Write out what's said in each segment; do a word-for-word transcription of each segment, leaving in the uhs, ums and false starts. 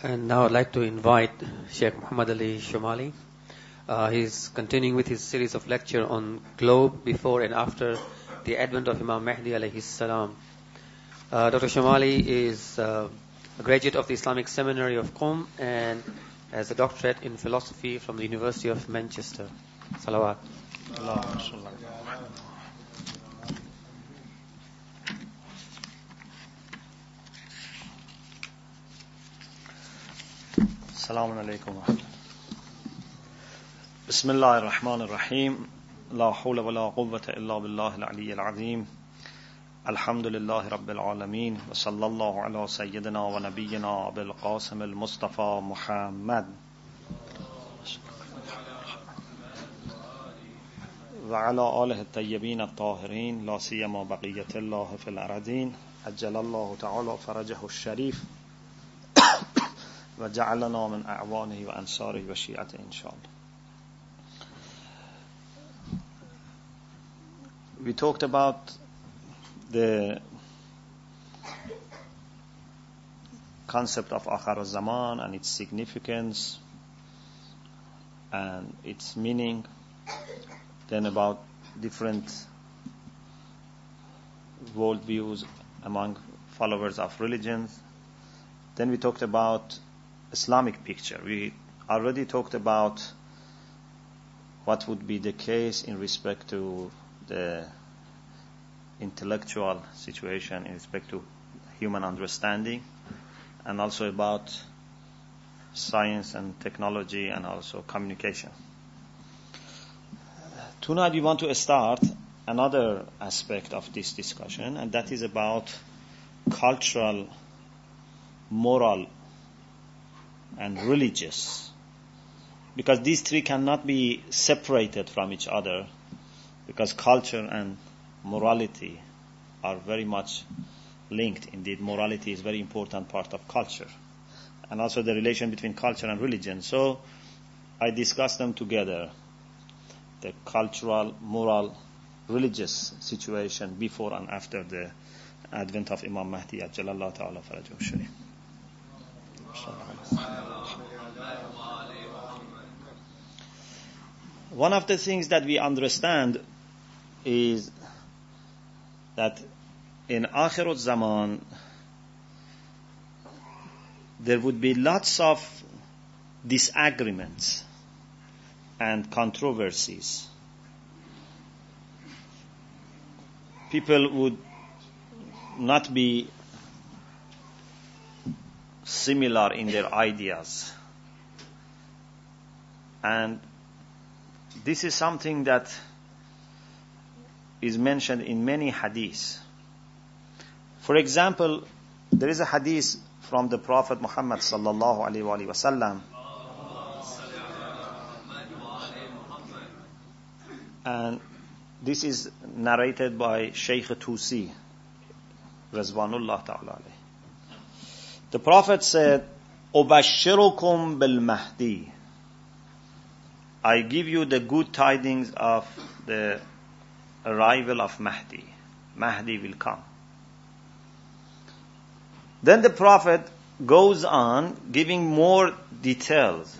And now I'd like to invite Sheikh Muhammad Ali Shomali. Uh, he's continuing with his series of lecture on globe before and after the advent of Imam Mahdi alayhi salam. Uh, Doctor Shomali is uh, a graduate of the Islamic Seminary of Qom and has a doctorate in philosophy from the University of Manchester. Salawat. السلام عليكم ورحمة الله. بسم الله الرحمن الرحيم. لا حول ولا قوة إلا بالله العلي العظيم. الحمد لله رب العالمين وصلى الله على سيدنا ونبينا أبي القاسم المصطفى محمد وعلى آله الطيبين الطاهرين لا سيما بقية الله في الأرضين عجل الله تعالى فرجه الشريف وجعلنا من أعوانه وأنصاره وشيعته إن شاء الله. We talked about the concept of Akhir al-Zaman and its significance and its meaning, then about different worldviews among followers of religions. Then we talked about Islamic picture. We already talked about what would be the case in respect to the intellectual situation, in respect to human understanding, and also about science and technology and also communication. Tonight we want to start another aspect of this discussion, and that is about cultural, moral, and religious, because these three cannot be separated from each other, because culture and morality are very much linked. Indeed, morality is a very important part of culture, and also the relation between culture and religion. So I discussed them together, the cultural, moral, religious situation before and after the advent of Imam Mahdi Ajjalallahu Ta'ala Farajahu Sharif. One of the things that we understand is that in Akhir al-Zaman there would be lots of disagreements and controversies. People would not be similar in their ideas. And this is something that is mentioned in many hadiths. For example, there is a hadith from the Prophet Muhammad sallallahu alaihi wasallam, and this is narrated by Shaykh Tusi Rizwanullah Ta'ala alayhi. The Prophet said, "Ubashirukum bil Mahdi." I give you the good tidings of the arrival of Mahdi. Mahdi will come. Then the Prophet goes on giving more details.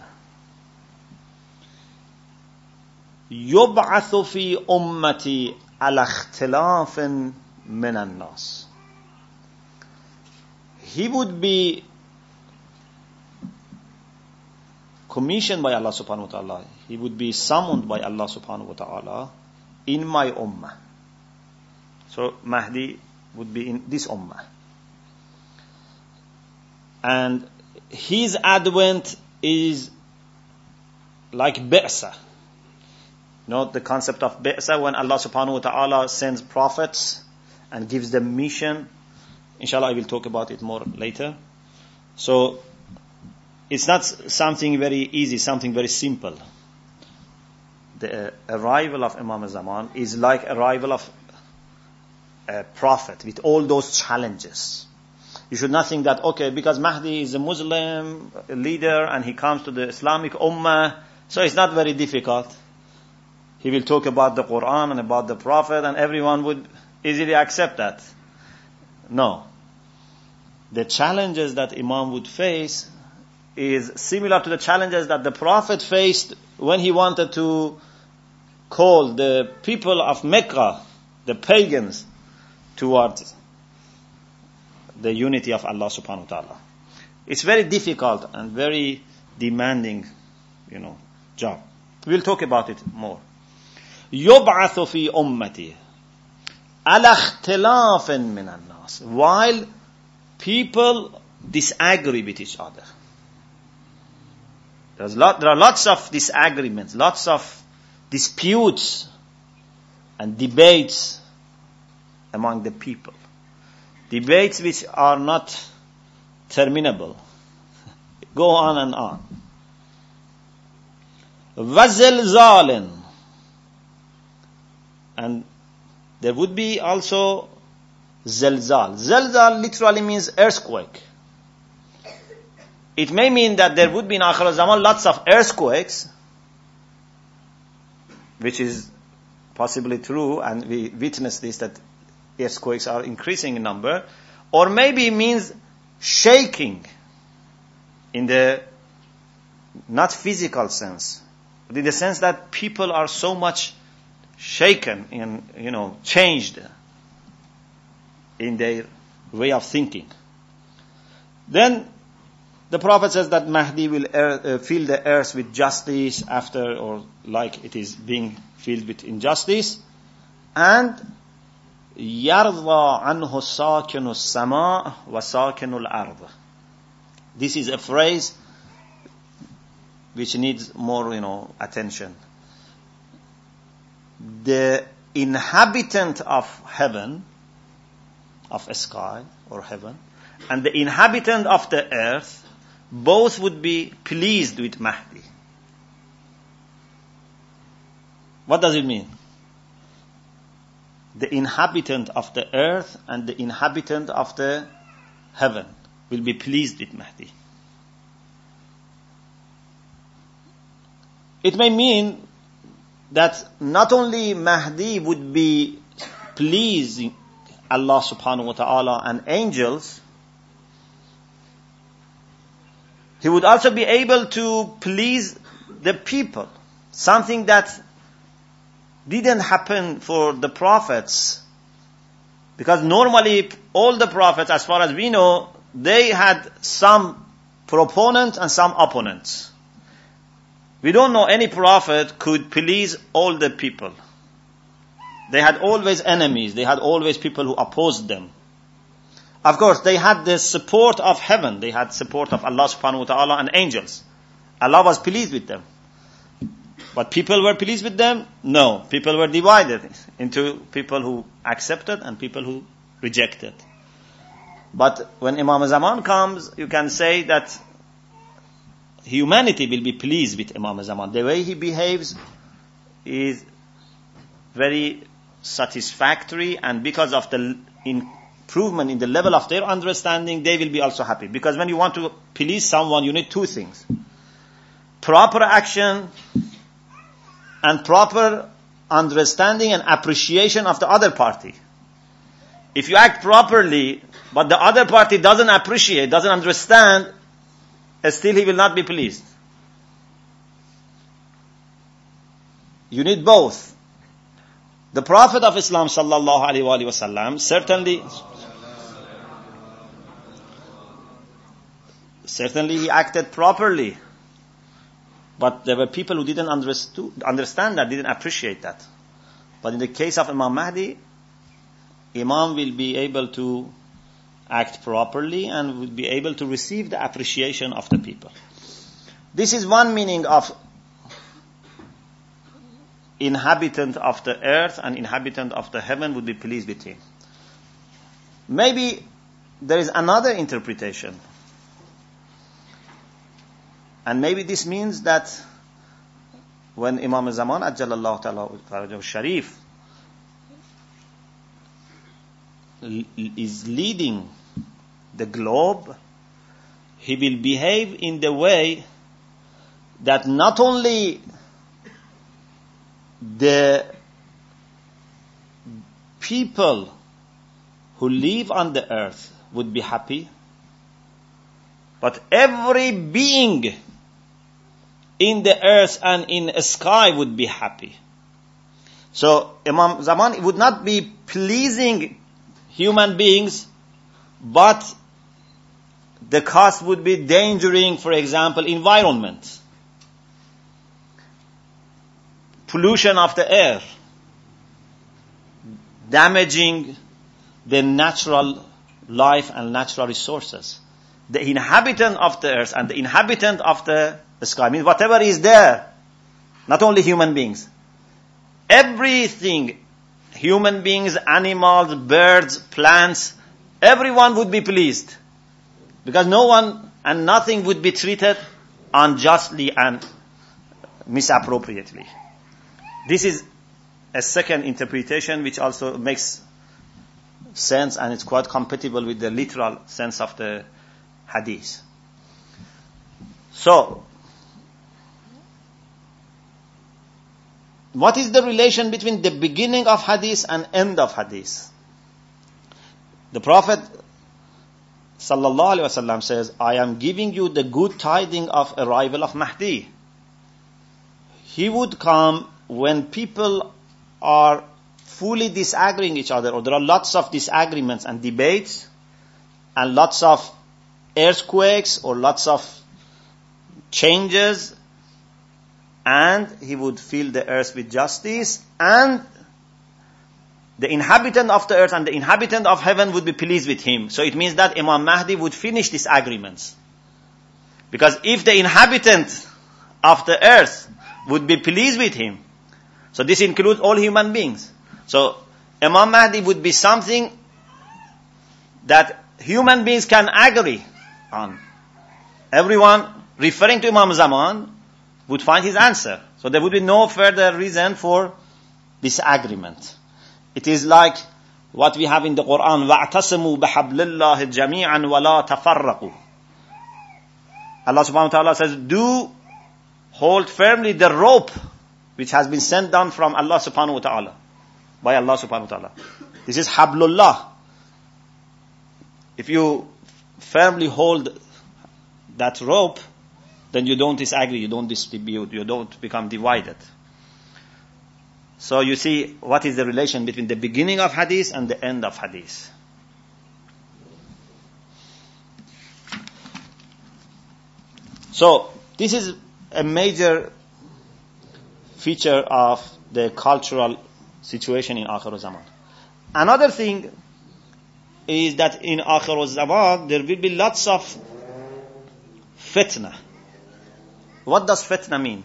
يُبْعَثُ فِي أُمَّتِي عَلَى اخْتِلَافٍ مِنَ النَّاسِ. He would be commissioned by Allah subhanahu wa ta'ala. He would be summoned by Allah subhanahu wa ta'ala in my ummah. So Mahdi would be in this ummah. And his advent is like Bi'sa. You know the concept of Bi'sa, when Allah subhanahu wa ta'ala sends prophets and gives them mission. Inshallah, I will talk about it more later. So it's not something very easy, something very simple. The uh, arrival of Imam Zaman is like arrival of a prophet with all those challenges. You should not think that, okay, because Mahdi is a Muslim leader and he comes to the Islamic Ummah, so it's not very difficult. He will talk about the Quran and about the Prophet and everyone would easily accept that. No. The challenges that Imam would face is similar to the challenges that the Prophet faced when he wanted to call the people of Mecca, the pagans, towards the unity of Allah subhanahu wa ta'ala. It's very difficult and very demanding, you know, job. We'll talk about it more. يُبْعَثُ فِي أُمَّتِهِ عَلَى اخْتِلَافٍ مِنَ النَّاسِ. While people disagree with each other. There's lot, there are lots of disagreements, lots of disputes and debates among the people. Debates which are not terminable. Go on and on. وَزِلْزَالٍ. And there would be also zilzal. Zilzal literally means earthquake. It may mean that there would be in Akhir al-Zaman lots of earthquakes, which is possibly true, and we witness this, that earthquakes are increasing in number. Or maybe it means shaking in the not physical sense, but in the sense that people are so much shaken and, you know, changed in their way of thinking. Then the Prophet says that Mahdi will uh, fill the earth with justice after, or like it is being filled with injustice. And يَرْضَى عَنْهُ سَاكِنُ السَّمَاءِ وَسَاكِنُ الْأَرْضِ. This is a phrase which needs more, you know, attention. The inhabitant of heaven, of a sky or heaven, and the inhabitant of the earth, both would be pleased with Mahdi. What does it mean? The inhabitant of the earth and the inhabitant of the heaven will be pleased with Mahdi. It may mean that not only Mahdi would be pleasing Allah subhanahu wa ta'ala and angels, he would also be able to please the people. Something that didn't happen for the prophets. Because normally all the prophets, as far as we know, they had some proponents and some opponents. We don't know any prophet could please all the people. They had always enemies. They had always people who opposed them. Of course, they had the support of heaven. They had support of Allah subhanahu wa ta'ala and angels. Allah was pleased with them. But people were pleased with them? No. People were divided into people who accepted and people who rejected. But when Imam Zaman comes, you can say that humanity will be pleased with Imam Zaman. The way he behaves is very satisfactory, and because of the improvement in the level of their understanding, they will be also happy. Because when you want to please someone, you need two things. Proper action and proper understanding and appreciation of the other party. If you act properly, but the other party doesn't appreciate, doesn't understand, still he will not be pleased. You need both. The Prophet of Islam sallallahu alaihi wasallam certainly, certainly he acted properly. But there were people who didn't understood, understand that, didn't appreciate that. But in the case of Imam Mahdi, Imam will be able to act properly and will be able to receive the appreciation of the people. This is one meaning of inhabitant of the earth and inhabitant of the heaven would be pleased with him. Maybe there is another interpretation. And maybe this means that when Imam Zaman Ajjalallahu Ta'ala Farajahu Sharif is leading the globe, he will behave in the way that not only the people who live on the earth would be happy, But every being in the earth and in the sky would be happy. So Imam Zaman would not be pleasing human beings, but the cost would be endangering, for example, environment, pollution of the air, damaging the natural life and natural resources. The inhabitant of the earth and the inhabitant of the sky, means whatever is there, not only human beings, everything, human beings, animals, birds, plants, everyone would be pleased. Because no one and nothing would be treated unjustly and misappropriately. This is a second interpretation which also makes sense, and it's quite compatible with the literal sense of the hadith. So, what is the relation between the beginning of hadith and end of hadith? The Prophet sallallahu alaihi wasallam says, I am giving you the good tidings of arrival of Mahdi. He would come when people are fully disagreeing each other, or there are lots of disagreements and debates, and lots of earthquakes, or lots of changes, and he would fill the earth with justice, and the inhabitant of the earth and the inhabitant of heaven would be pleased with him. So it means that Imam Mahdi would finish these agreements. Because if the inhabitant of the earth would be pleased with him, so this includes all human beings. So Imam Mahdi would be something that human beings can agree on. Everyone referring to Imam Zaman would find his answer. So there would be no further reason for disagreement. It is like what we have in the Quran, وَاعْتَصِمُوا بِحَبْلِ اللَّهِ جَمِيعًا وَلَا تَفَرَّقُوا. Allah subhanahu wa ta'ala says, do hold firmly the rope which has been sent down from Allah subhanahu wa ta'ala, by Allah subhanahu wa ta'ala. This is hablullah. If you firmly hold that rope, then you don't disagree, you don't distribute, you don't become divided. So you see, what is the relation between the beginning of hadith and the end of hadith? So, this is a major feature of the cultural situation in Akhir al-Zaman. Another thing is that in Akhir al-Zaman, there will be lots of fitna. What does fitna mean?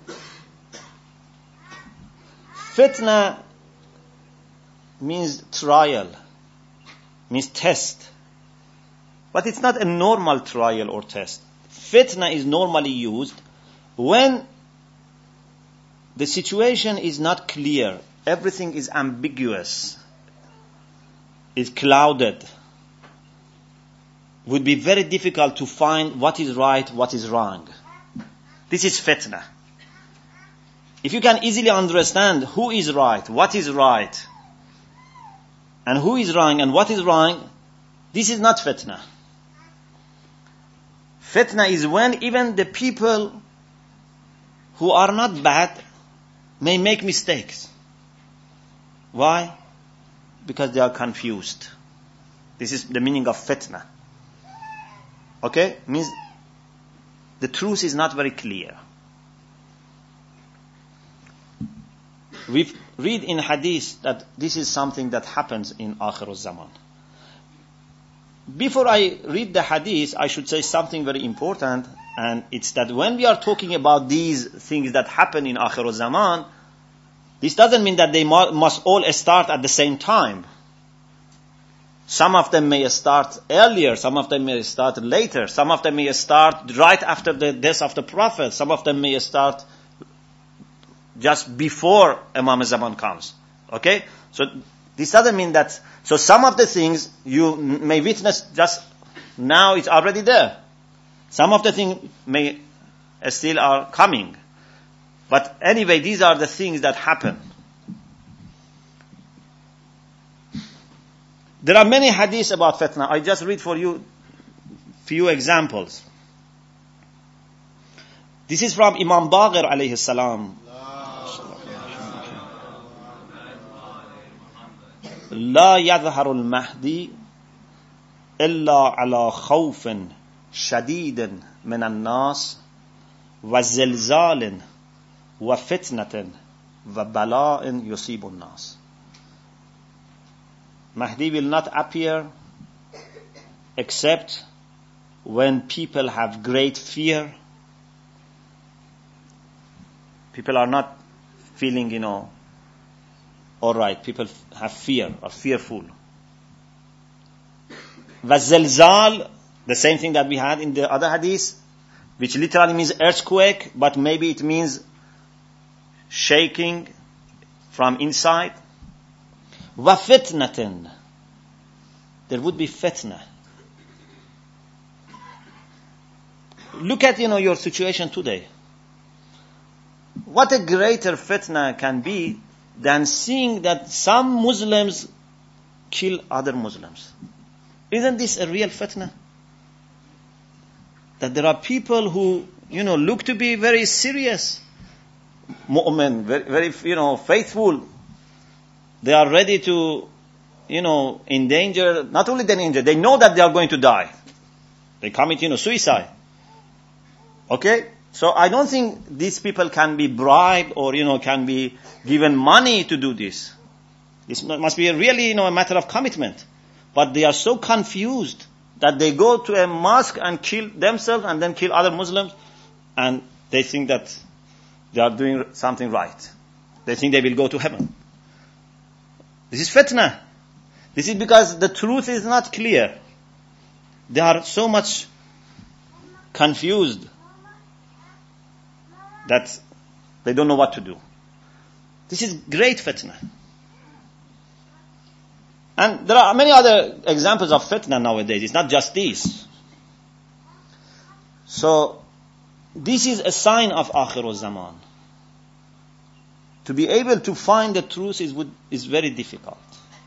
Fitna means trial, means test. But it's not a normal trial or test. Fitna is normally used when the situation is not clear, everything is ambiguous, is clouded. Would be very difficult to find what is right, what is wrong. This is fitna. If you can easily understand who is right, what is right, and who is wrong and what is wrong, this is not fitna. Fitna is when even the people who are not bad may make mistakes. Why? Because they are confused. This is the meaning of fitna. Okay? Means the truth is not very clear. We read in hadith that this is something that happens in Akhir al-Zaman. Before I read the hadith, I should say something very important, and it's that when we are talking about these things that happen in Akhir al-Zaman, this doesn't mean that they mu- must all start at the same time. Some of them may start earlier, some of them may start later, some of them may start right after the death of the Prophet, some of them may start just before Imam Zaman comes. Okay? So this doesn't mean that, so some of the things you may witness just now, it's already there. Some of the things may still are coming. But anyway, these are the things that happen. There are many hadiths about fitna. I just read for you few examples. This is from Imam Baqir alayhi salam. لا يظهر المهدي إلا على خوف شديد من الناس وزلزال وفتنة وبلاء يصيب الناس. Mahdi will not appear except when people have great fear. People are not feeling, you know, all right. People have fear or fearful. Vazilzal, the same thing that we had in the other hadith, which literally means earthquake, but maybe it means shaking from inside. Wa fitnatin, there would be fitna. Look at, you know, your situation today. What a greater fitna can be than seeing that some Muslims kill other Muslims. Isn't this a real fitna? That there are people who, you know, look to be very serious, mu'min, very, very, you know, faithful. They are ready to, you know, endanger, not only the danger, they know that they are going to die. They commit, you know, suicide. Okay? So I don't think these people can be bribed or, you know, can be given money to do this. This must be a really, you know, a matter of commitment. But they are so confused that they go to a mosque and kill themselves and then kill other Muslims, and they think that they are doing something right. They think they will go to heaven. This is fitna. This is because the truth is not clear. They are so much confused that they don't know what to do. This is great fitna. And there are many other examples of fitna nowadays. It's not just these. So, this is a sign of Akhir Zaman. To be able to find the truth is, is very difficult.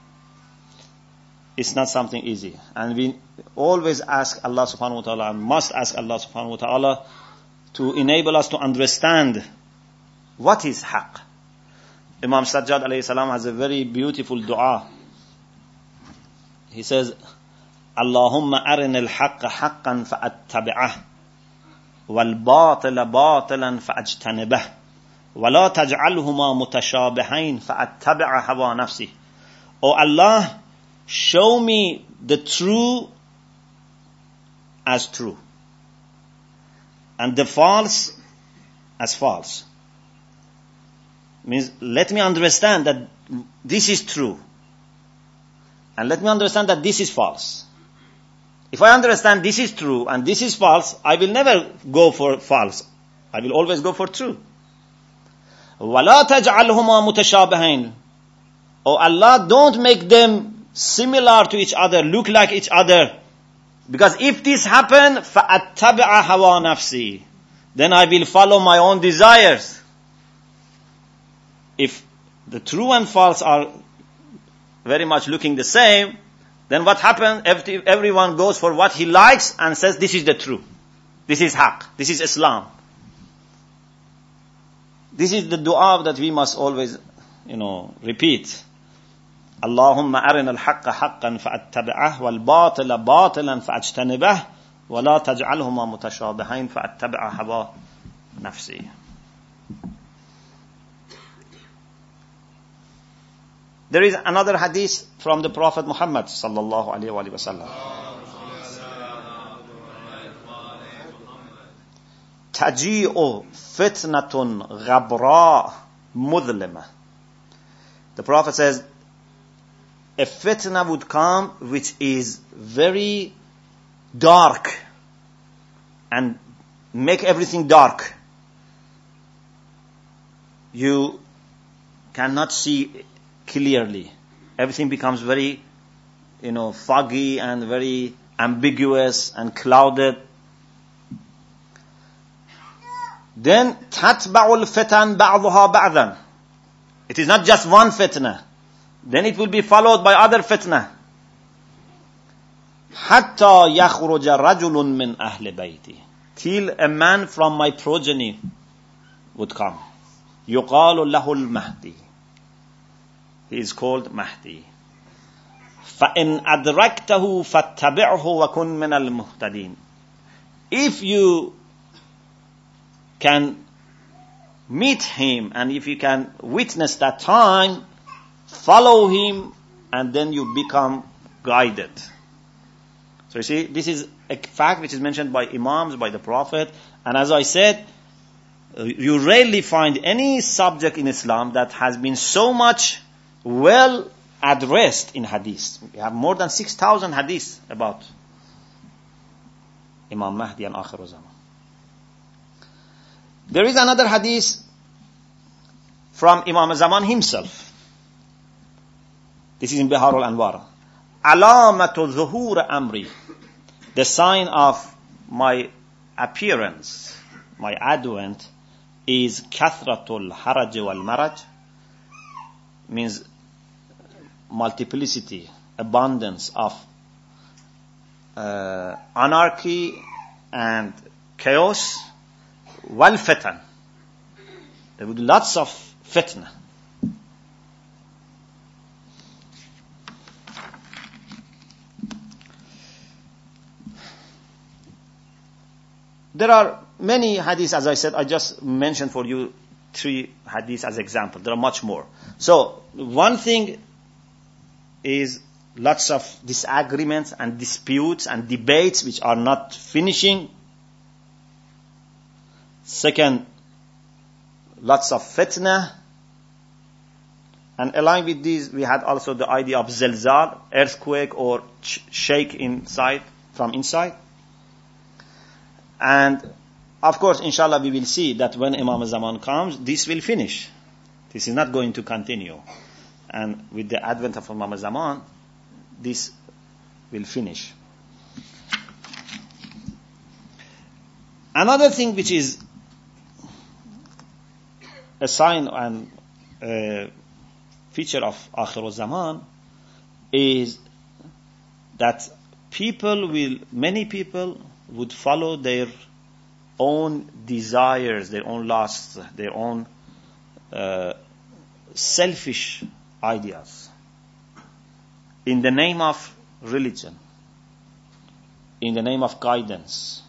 It's not something easy. And we always ask Allah subhanahu wa ta'ala, and must ask Allah subhanahu wa ta'ala, to enable us to understand what is haqq. Imam Sajjad alayhi salam has a very beautiful dua. He says, Allahumma arin al-haqqa haqqan fa'attabi'ah, wal-batila batilan fa'ajtanibah, wa la taj'alhuma mutashabihain fa'attabi'a hawa nafsi. O Allah, show me the true as true, and the false as false. Means, let me understand that this is true. And let me understand that this is false. If I understand this is true and this is false, I will never go for false. I will always go for true. وَلَا تَجْعَلْهُمَا مُتَشَابِهَيْنِ. Oh Allah, don't make them similar to each other, look like each other. Because if this happen, فَأَتَّبِعَ هَوَى نَفْسِي, then I will follow my own desires. If the true and false are very much looking the same, then what happens? Every, everyone goes for what he likes and says, this is the truth. This is haqq. This is Islam. This is the dua that we must always, you know, repeat. Allahumma arina al-haqqa haqqan fa'attabi'ah, wal-batila batilan fa'ajtanibah, wa la taj'alhuma mutashabihain fa'attabi'a hawa nafsi. There is another hadith from the Prophet Muhammad sallallahu alaihi wasallam. Taji'u fitnatun ghabra mudlima. The Prophet says, a fitna would come which is very dark and make everything dark. You cannot see clearly. Everything becomes very, you know, foggy and very ambiguous and clouded. Then, تَتْبَعُ الْفِتَنْ بَعْضُهَا بَعْضًا. It is not just one fitna. Then it will be followed by other fitna. حتى يخرج رجل من أهل بيتي, till a man from my progeny would come. يقال له المهدي, he is called Mahdi. فإن أدركته فاتبعه وكن من المهتدين. If you can meet him and if you can witness that time, follow him and then you become guided. So you see, this is a fact which is mentioned by Imams, by the Prophet, and as I said, you rarely find any subject in Islam that has been so much well addressed in hadith. We have more than six thousand hadiths about Imam Mahdi and Akhir Zaman. There is another hadith from Imam Zaman himself. This is in Bihar al-Anwar. Alamatu zuhur amri, the sign of my appearance, my advent, is kathratul haraj wal maraj, means multiplicity, abundance of uh, anarchy and chaos, wal fitan. There will be lots of fitna. There are many hadiths, as I said, I just mentioned for you three hadiths as example. There are much more. So, one thing is lots of disagreements and disputes and debates which are not finishing. Second, lots of fitna. And along with these, we had also the idea of zilzal, earthquake or sh- shake inside, from inside. And of course, inshallah, we will see that when Imam Zaman comes, this will finish. This is not going to continue. And with the advent of Imam Zaman, this will finish. Another thing which is a sign and a feature of Akhir Zaman is that people will, many people would follow their own desires, their own lusts, their own uh, selfish ideas in the name of religion, in the name of guidance.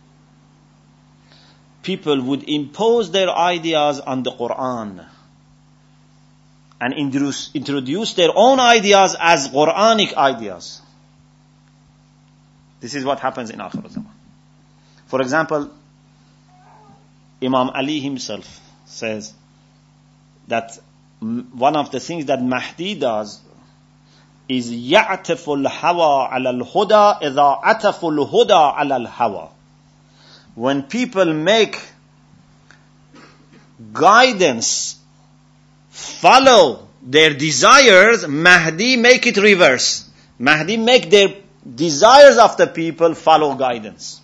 People would impose their ideas on the Quran and introduce, introduce their own ideas as Quranic ideas. This is what happens in Akhir Zaman. For example, Imam Ali himself says that one of the things that Mahdi does is يَعْتَفُ الْحَوَى عَلَى الْهُدَى إِذَا عَتَفُ الْهُدَى عَلى الْحَوَى. When people make guidance follow their desires, Mahdi make it reverse. Mahdi make their desires of the people follow guidance.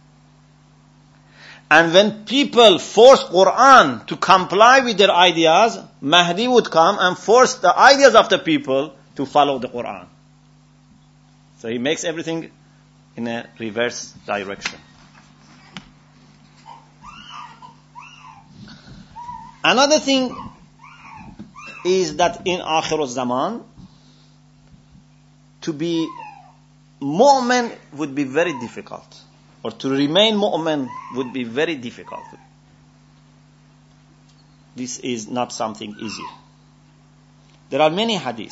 And when people force Quran to comply with their ideas, Mahdi would come and force the ideas of the people to follow the Quran. So he makes everything in a reverse direction. Another thing is that in Akhir Zaman, to be mu'min would be very difficult. Or to remain mu'min would be very difficult. This is not something easy. There are many hadiths.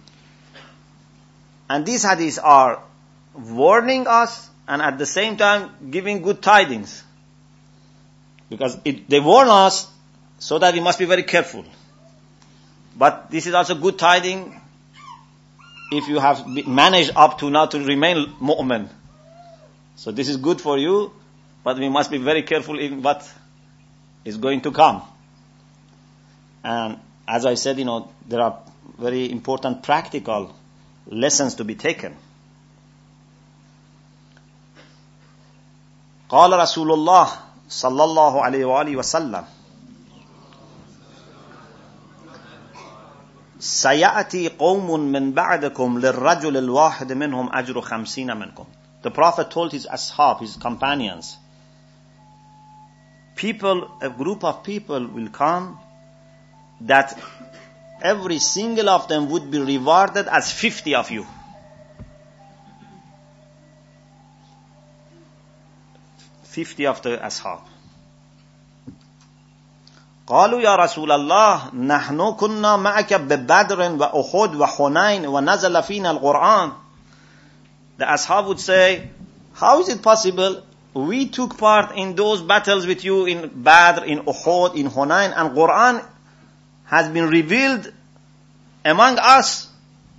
And these hadiths are warning us and at the same time giving good tidings. Because it, they warn us so that we must be very careful. But this is also good tidings if you have managed up to now to remain mu'min. So this is good for you, but we must be very careful in what is going to come. And as I said, you know, there are very important practical lessons to be taken. قال رسول الله صلى الله عليه وآله وسلم سَيَأْتِي قَوْمٌ مِّن بَعْدِكُمْ لِلرَّجُلِ الْوَاحِدِ مِنْهُمْ أَجْرُ خَمْسِينَ مِنْكُمْ. The Prophet told his ashab, his companions, people, a group of people will come that every single of them would be rewarded as fifty of you. Fifty of the ashab. قالوا يا رسول الله نحن كنا معك ببدر وأحد وحنين ونزل فينا القرآن. The ashab would say, how is it possible? We took part in those battles with you in Badr, in Uhud, in Hunain, and Quran has been revealed among us.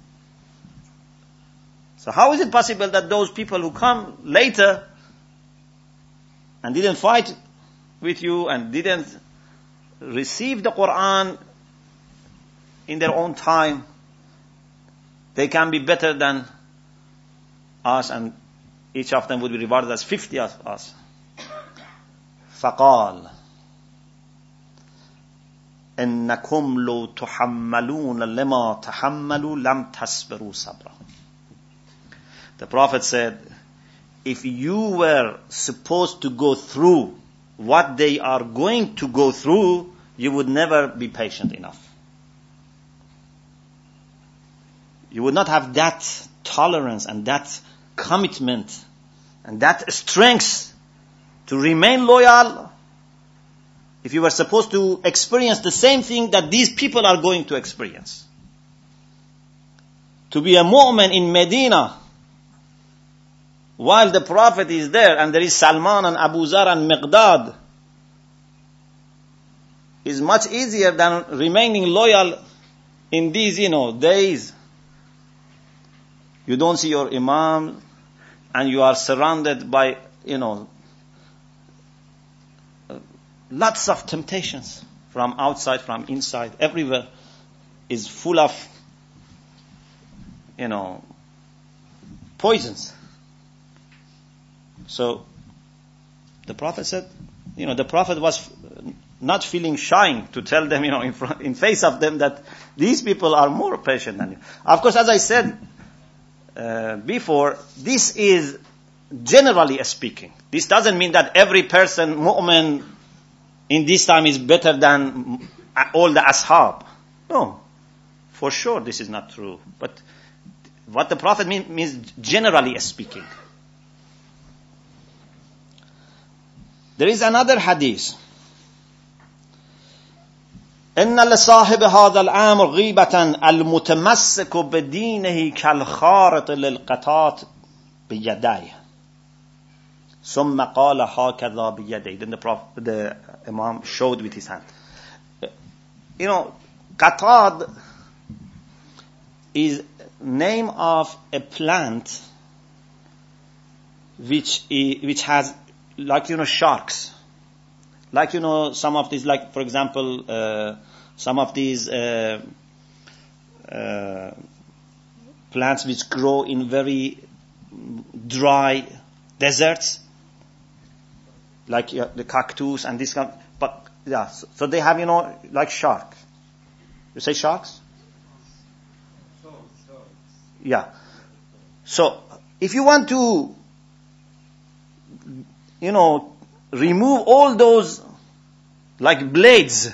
So how is it possible that those people who come later and didn't fight with you and didn't receive the Quran in their own time, they can be better than us, and each of them would be rewarded as fifty of us. فقال إنكم لو تحملون لما تحملوا لم تصبروا صبرا. The Prophet said, if you were supposed to go through what they are going to go through, you would never be patient enough. You would not have that tolerance and that commitment and that strength to remain loyal if you were supposed to experience the same thing that these people are going to experience. To be a mu'min in Medina while the Prophet is there and there is Salman and Abu Zar and Miqdad is much easier than remaining loyal in these, you know, days. You don't see your Imam and you are surrounded by, you know, lots of temptations from outside, from inside, everywhere is full of, you know, poisons. So, the Prophet said, you know, the Prophet was not feeling shy to tell them, you know, in front, in face of them that these people are more patient than you. Of course, as I said uh, before, this is generally speaking. This doesn't mean that every person, mu'min, in this time is better than all the ashab. No. For sure this is not true. But what the Prophet mean, means generally speaking. There is another hadith. إن لصاحب هذا الأمر غيبة المتمسك بدينه كالخارط للقطاط بيديه. ثم قال هكذا بيديه. Then the Prophet, the Imam showed with his hand. You know, qatad is name of a plant which which has, like, you know, sharks. Like, you know, some of these, like, for example, uh, some of these uh, uh, plants which grow in very dry deserts, like uh, the cactus and this kind. But yeah, so, so they have, you know, like shark. You say sharks? Yeah. So if you want to, you know, remove all those like blades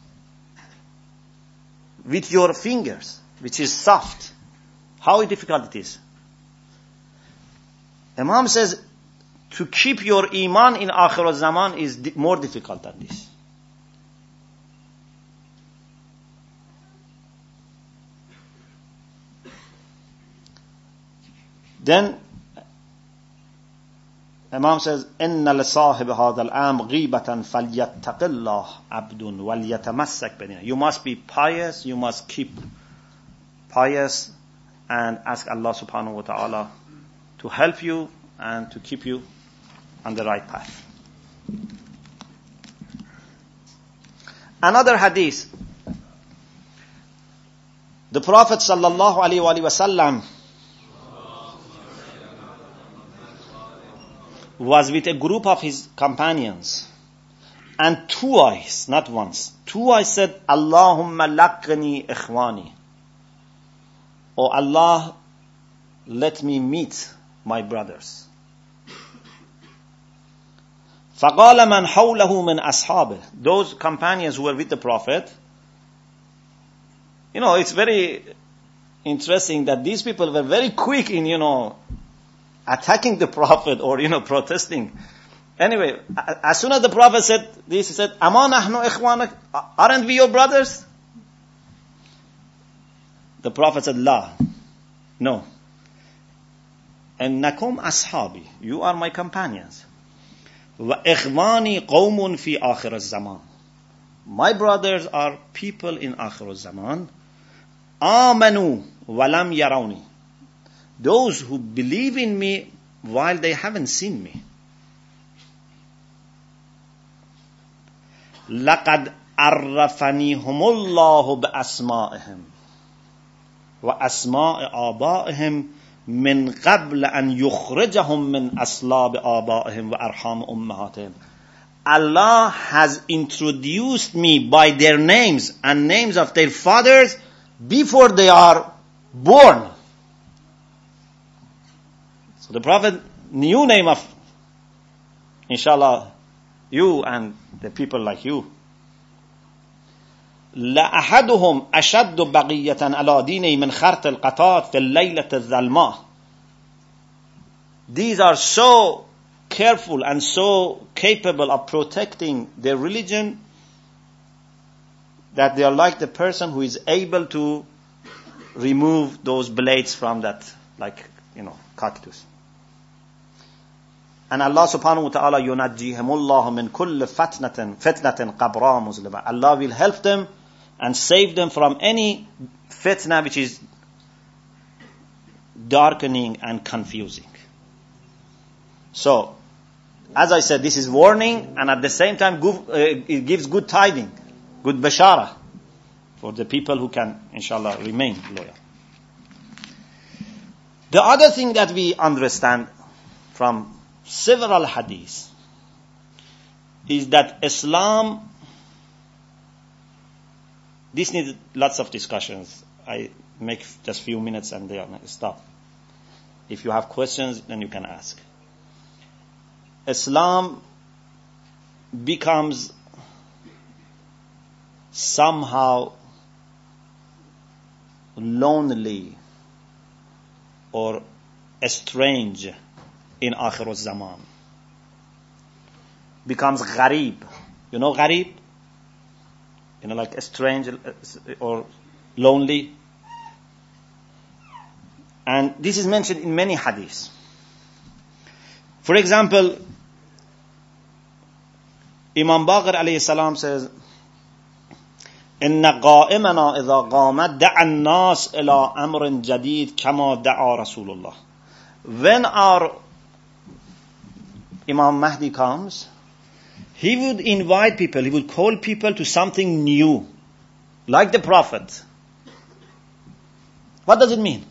with your fingers, which is soft, how difficult it is. Imam says to keep your iman in akhir al-zaman is di- more difficult than this. Then Imam says, إِنَّ لِصَاحِبِ هَذَا الْأَمْرِ غِيبَةً فَلْيَتَّقِ اللَّهِ عَبْدٌ وَلْيَتَمَسَّكْ بِدِينِهِ. You must be pious, you must keep pious and ask Allah subhanahu wa ta'ala to help you and to keep you on the right path. Another hadith. The Prophet sallallahu alaihi wasallam was with a group of his companions, and twice, not once, twice said, Allahumma laqni ikhwani. "O Allah, let me meet my brothers." فَقَالَ مَنْ حَوْلَهُ مِنْ أَصْحَابِهِ. Those companions who were with the Prophet, you know, it's very interesting that these people were very quick in, you know, attacking the Prophet or, you know, protesting. Anyway, as soon as the Prophet said this, he said, أَمَا نَحْنُ إِخْوَانَكَ, aren't we your brothers? The Prophet said, La, no. أَنَّكُمْ أَصْحَابِي, you are my companions. وَإِخْوَانِي قَوْمٌ فِي آخِرِ الزَّمَانِ, my brothers are people in آخِرِ الزَّمَانِ. آمَنُوا وَلَمْ يَرَوْنِي, those who believe in me while they haven't seen me. لَقَدْ عَرَّفَنِيهُمُ اللَّهُ بِأَسْمَائِهِمْ وَأَسْمَاءِ آبَائِهِمْ مِنْ قَبْلَ أَنْ يُخْرِجَهُمْ مِنْ أَصْلَابِ آبَائِهِمْ وَأَرْحَامِ أُمَّهَاتِهِمْ. Allah has introduced me by their names and names of their fathers before they are born. So the Prophet knew name of, inshallah, you and the people like you. لَأَحَدُهُمْ أَشَدُّ بَقِيَّةً عَلَى دِينِهِ مِنْ خَرْطِ الْقَطَاطِ فِي اللَّيْلَةِ الظَّلْمَاءِ. These are so careful and so capable of protecting their religion that they are like the person who is able to remove those blades from that, like, you know, cactus. And Allah subhanahu wa ta'ala يُنَجِّيهِمُ اللَّهُ مِنْ كُلِّ فَتْنَةٍ فِتْنَةٍ قَبْرَى مُسْلِمًا. Allah will help them and save them from any fitna which is darkening and confusing. So, as I said, this is warning, and at the same time it gives good tiding, good bashara for the people who can, inshallah, remain loyal. The other thing that we understand from several hadiths is that Islam, this needs lots of discussions. I make just few minutes and they stop. If you have questions, then you can ask. Islam becomes somehow lonely or strange in Akhir al-Zaman. Becomes gharib. You know gharib? You know, like strange or lonely. And this is mentioned in many hadiths. For example, Imam Baqir alayhi salam says, إن قائمنا إذا قامت دعا الناس إلى أمر جديد كما دعا رسول الله. When our Imam Mahdi comes, he would invite people, he would call people to something new, like the Prophet. What does it mean?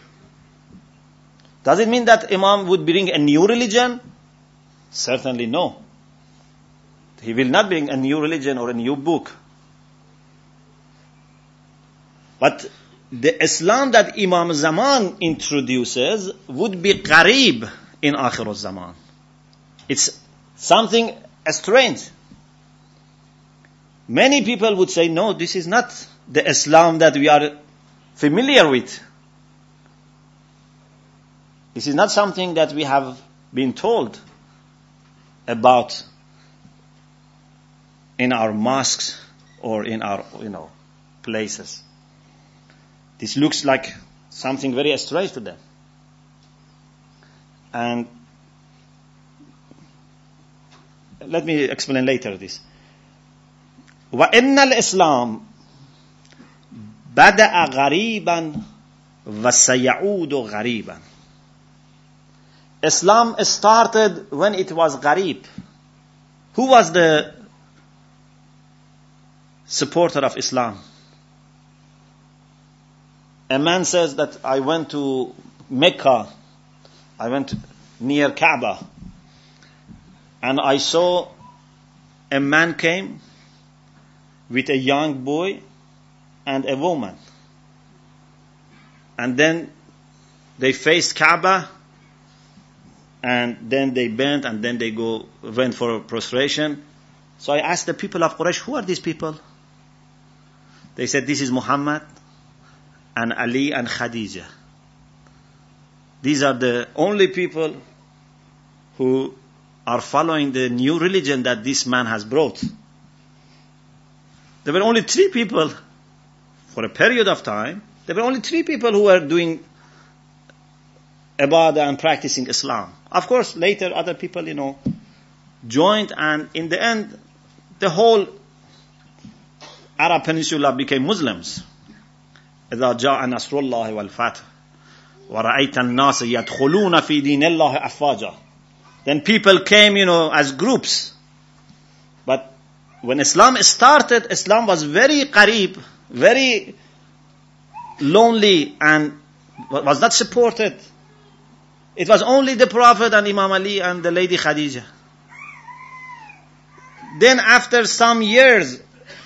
Does it mean that Imam would bring a new religion? Certainly no. He will not bring a new religion or a new book. But the Islam that Imam Zaman introduces would be qarib in Akhir al-Zaman. It's something strange. Many people would say, no, this is not the Islam that we are familiar with. This is not something that we have been told about in our mosques or in our, you know, places. This looks like something very strange to them. And let me explain later this. وَإِنَّ الْإِسْلَامِ بَدَأَ غَرِيبًا وَسَيَعُودُ غَرِيبًا. Islam started when it was gharib. Who was the supporter of Islam? A man says that I went to Mecca, I went near Kaaba, and I saw a man came with a young boy and a woman. and then they faced Kaaba, and then they bent, and then they go went for prostration. So I asked the people of Quraysh, who are these people? They said, this is Muhammad and Ali and Khadija. These are the only people who are following the new religion that this man has brought. There were only three people for a period of time. There were only three people who were doing ibadah and practicing Islam. Of course, later other people, you know, joined, and in the end, the whole Arab Peninsula became Muslims. إذا جاء نصر الله والفتح ورأيت الناس يدخلون في دين الله أفواجا. Then people came, you know, as groups. But when Islam started, Islam was very qarib, very lonely, and was not supported. It was only the Prophet and Imam Ali and the Lady Khadija. Then after some years,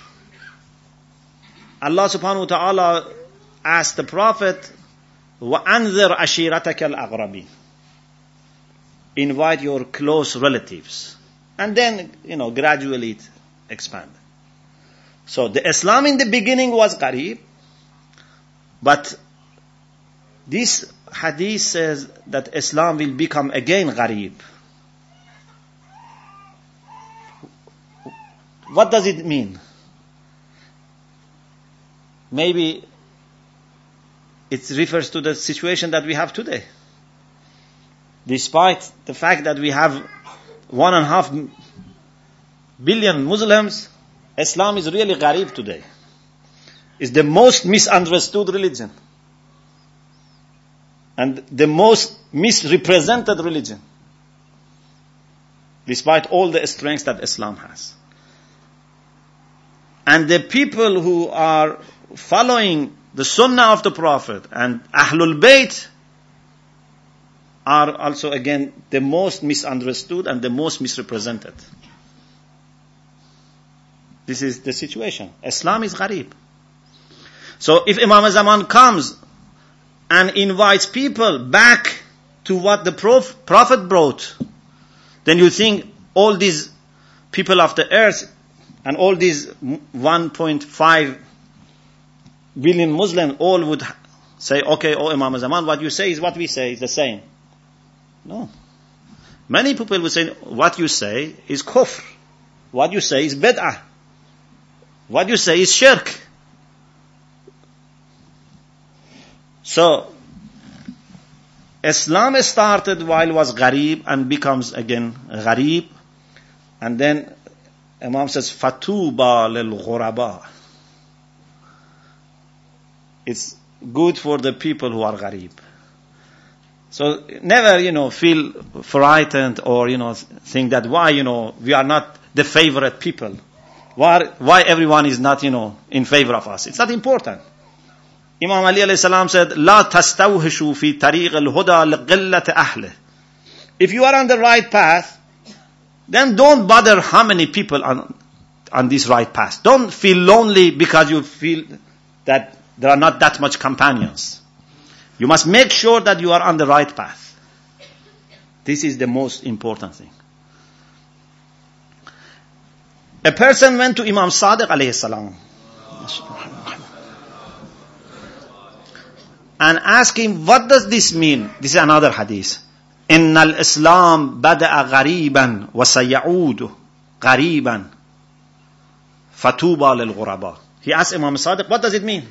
Allah subhanahu wa ta'ala asked the Prophet, وَأَنذِرْ أَشِيرَتَكَ الْأَغْرَبِينَ. Invite your close relatives. And then, you know, gradually it expanded. So the Islam in the beginning was Qarib, but this hadith says that Islam will become again Gharib. What does it mean? Maybe it refers to the situation that we have today. Despite the fact that we have one and a half billion Muslims, Islam is really Gharib today. It's the most misunderstood religion. And the most misrepresented religion. Despite all the strengths that Islam has. And the people who are following the Sunnah of the Prophet and Ahlul Bayt are also again the most misunderstood and the most misrepresented. This is the situation. Islam is Gharib. So if Imam Zaman comes and invites people back to what the prof- Prophet brought, then you think all these people of the earth and all these one point five billion Muslims all would say, okay, oh Imam Zaman, what you say is what we say, is the same. No. Many people will say, what you say is kufr. What you say is bid'ah. What you say is shirk. So, Islam started while it was Gharib and becomes again Gharib. And then Imam says, Fatuba lil ghuraba. It's good for the people who are Gharib. So never, you know, feel frightened or, you know, think that why, you know, we are not the favorite people. Why, why everyone is not, you know, in favor of us. It's not important. Imam Ali alayhi salam said, لا تستوحشوا في طريق الهدى لقلة أهله. If you are on the right path, then don't bother how many people on, on this right path. Don't feel lonely because you feel that there are not that much companions. You must make sure that you are on the right path. This is the most important thing. A person went to Imam Sadiq alayhi salam and asked him, what does this mean? This is another hadith. إن الإسلام بدأ غريبا وسيعود غريبا فتوبى للغرباء. He asked Imam Sadiq, what does it mean?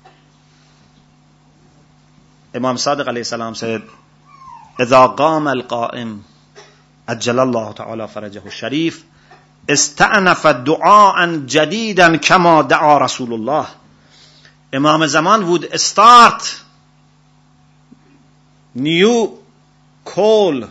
Imam Sadiq alayhi salam said, إذا قام القائم أجل الله تعالى فرجه الشريف استأنف دعاء جديدا كما دعا رسول الله. Imam Zaman would start new call,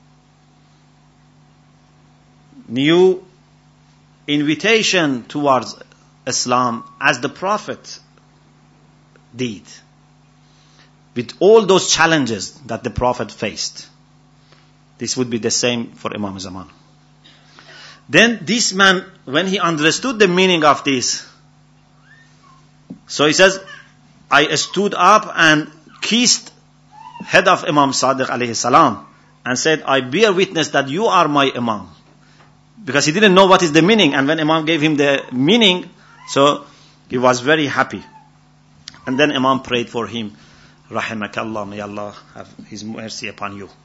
new invitation towards Islam as the Prophet did. With all those challenges that the Prophet faced. This would be the same for Imam Zaman. Then this man, when he understood the meaning of this, so he says, I stood up and kissed head of Imam Sadiq alayhi salam and said, I bear witness that you are my Imam. Because he didn't know what is the meaning, and when Imam gave him the meaning, so he was very happy. And then Imam prayed for him, Rahimakallah, may Allah have His mercy upon you.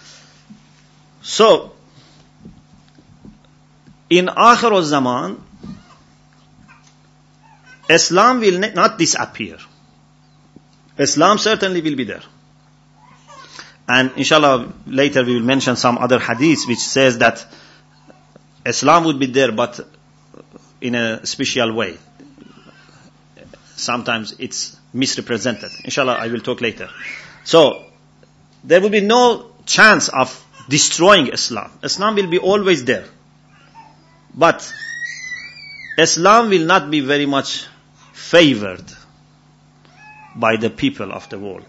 So, in Akhir al-Zaman, Islam will not disappear. Islam certainly will be there. And inshallah, later we will mention some other hadiths which says that Islam would be there, but in a special way. Sometimes it's misrepresented. Inshallah, I will talk later. So, there will be no chance of destroying Islam. Islam will be always there. But Islam will not be very much favored by the people of the world.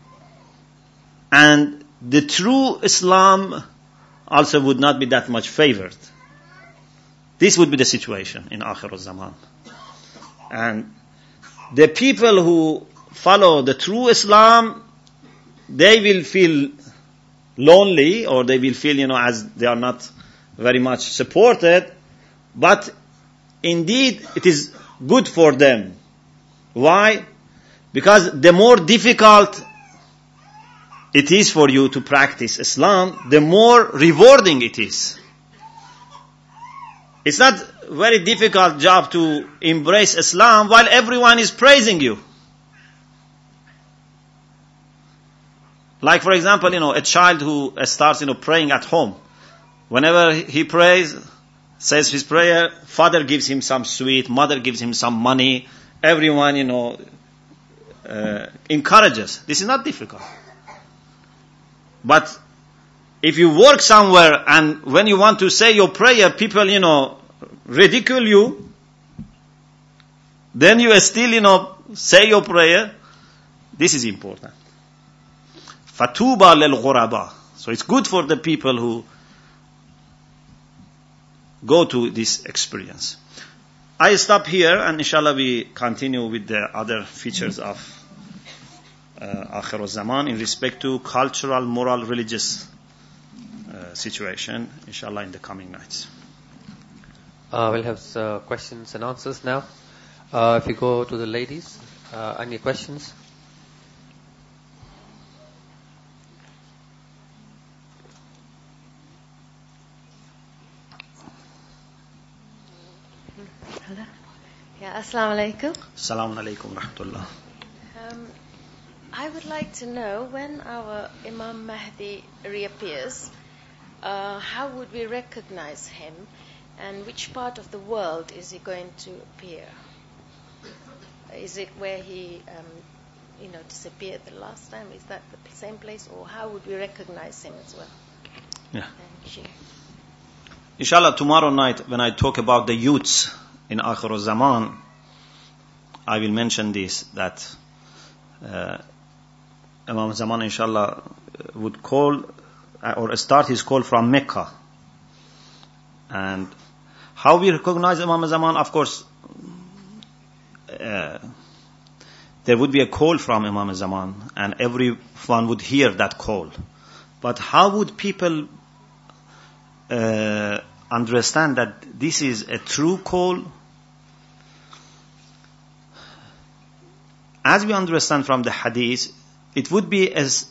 And the true Islam also would not be that much favored. This would be the situation in Akhir al-Zaman. And the people who follow the true Islam, they will feel lonely, or they will feel, you know, as they are not very much supported. But indeed, it is good for them. Why? Because the more difficult it is for you to practice Islam, the more rewarding it is. It's not a very difficult job to embrace Islam while everyone is praising you. Like, for example, you know, a child who starts, you know, praying at home. Whenever he prays, says his prayer, father gives him some sweet, mother gives him some money, everyone, you know, uh, encourages. This is not difficult. But if you work somewhere and when you want to say your prayer, people, you know, ridicule you, then you still, you know, say your prayer. This is important. Fatuba lil ghuraba. So it's good for the people who go to this experience. I stop here, and inshallah we continue with the other features of uh, Akhir al-Zaman in respect to cultural, moral, religious uh, situation, inshallah, in the coming nights. Uh, we'll have uh, questions and answers now. Uh, if you go to the ladies, uh, any questions? Hello. Yeah, assalamu alaikum. Assalamu alaikum rahmatullah. Um, I would like to know, when our Imam Mahdi reappears, uh, how would we recognize him, and which part of the world is he going to appear? Is it where he, um, you know, disappeared the last time? Is that the same place, or how would we recognize him as well? Yeah. Thank you. Inshallah, tomorrow night when I talk about the youths in Akhir al-Zaman, I will mention this, that uh, Imam Zaman, inshallah, would call uh, or start his call from Mecca. And how we recognize Imam Zaman, of course, uh, there would be a call from Imam Zaman, and everyone would hear that call. But how would people uh, understand that this is a true call? As we understand from the hadith, it would be as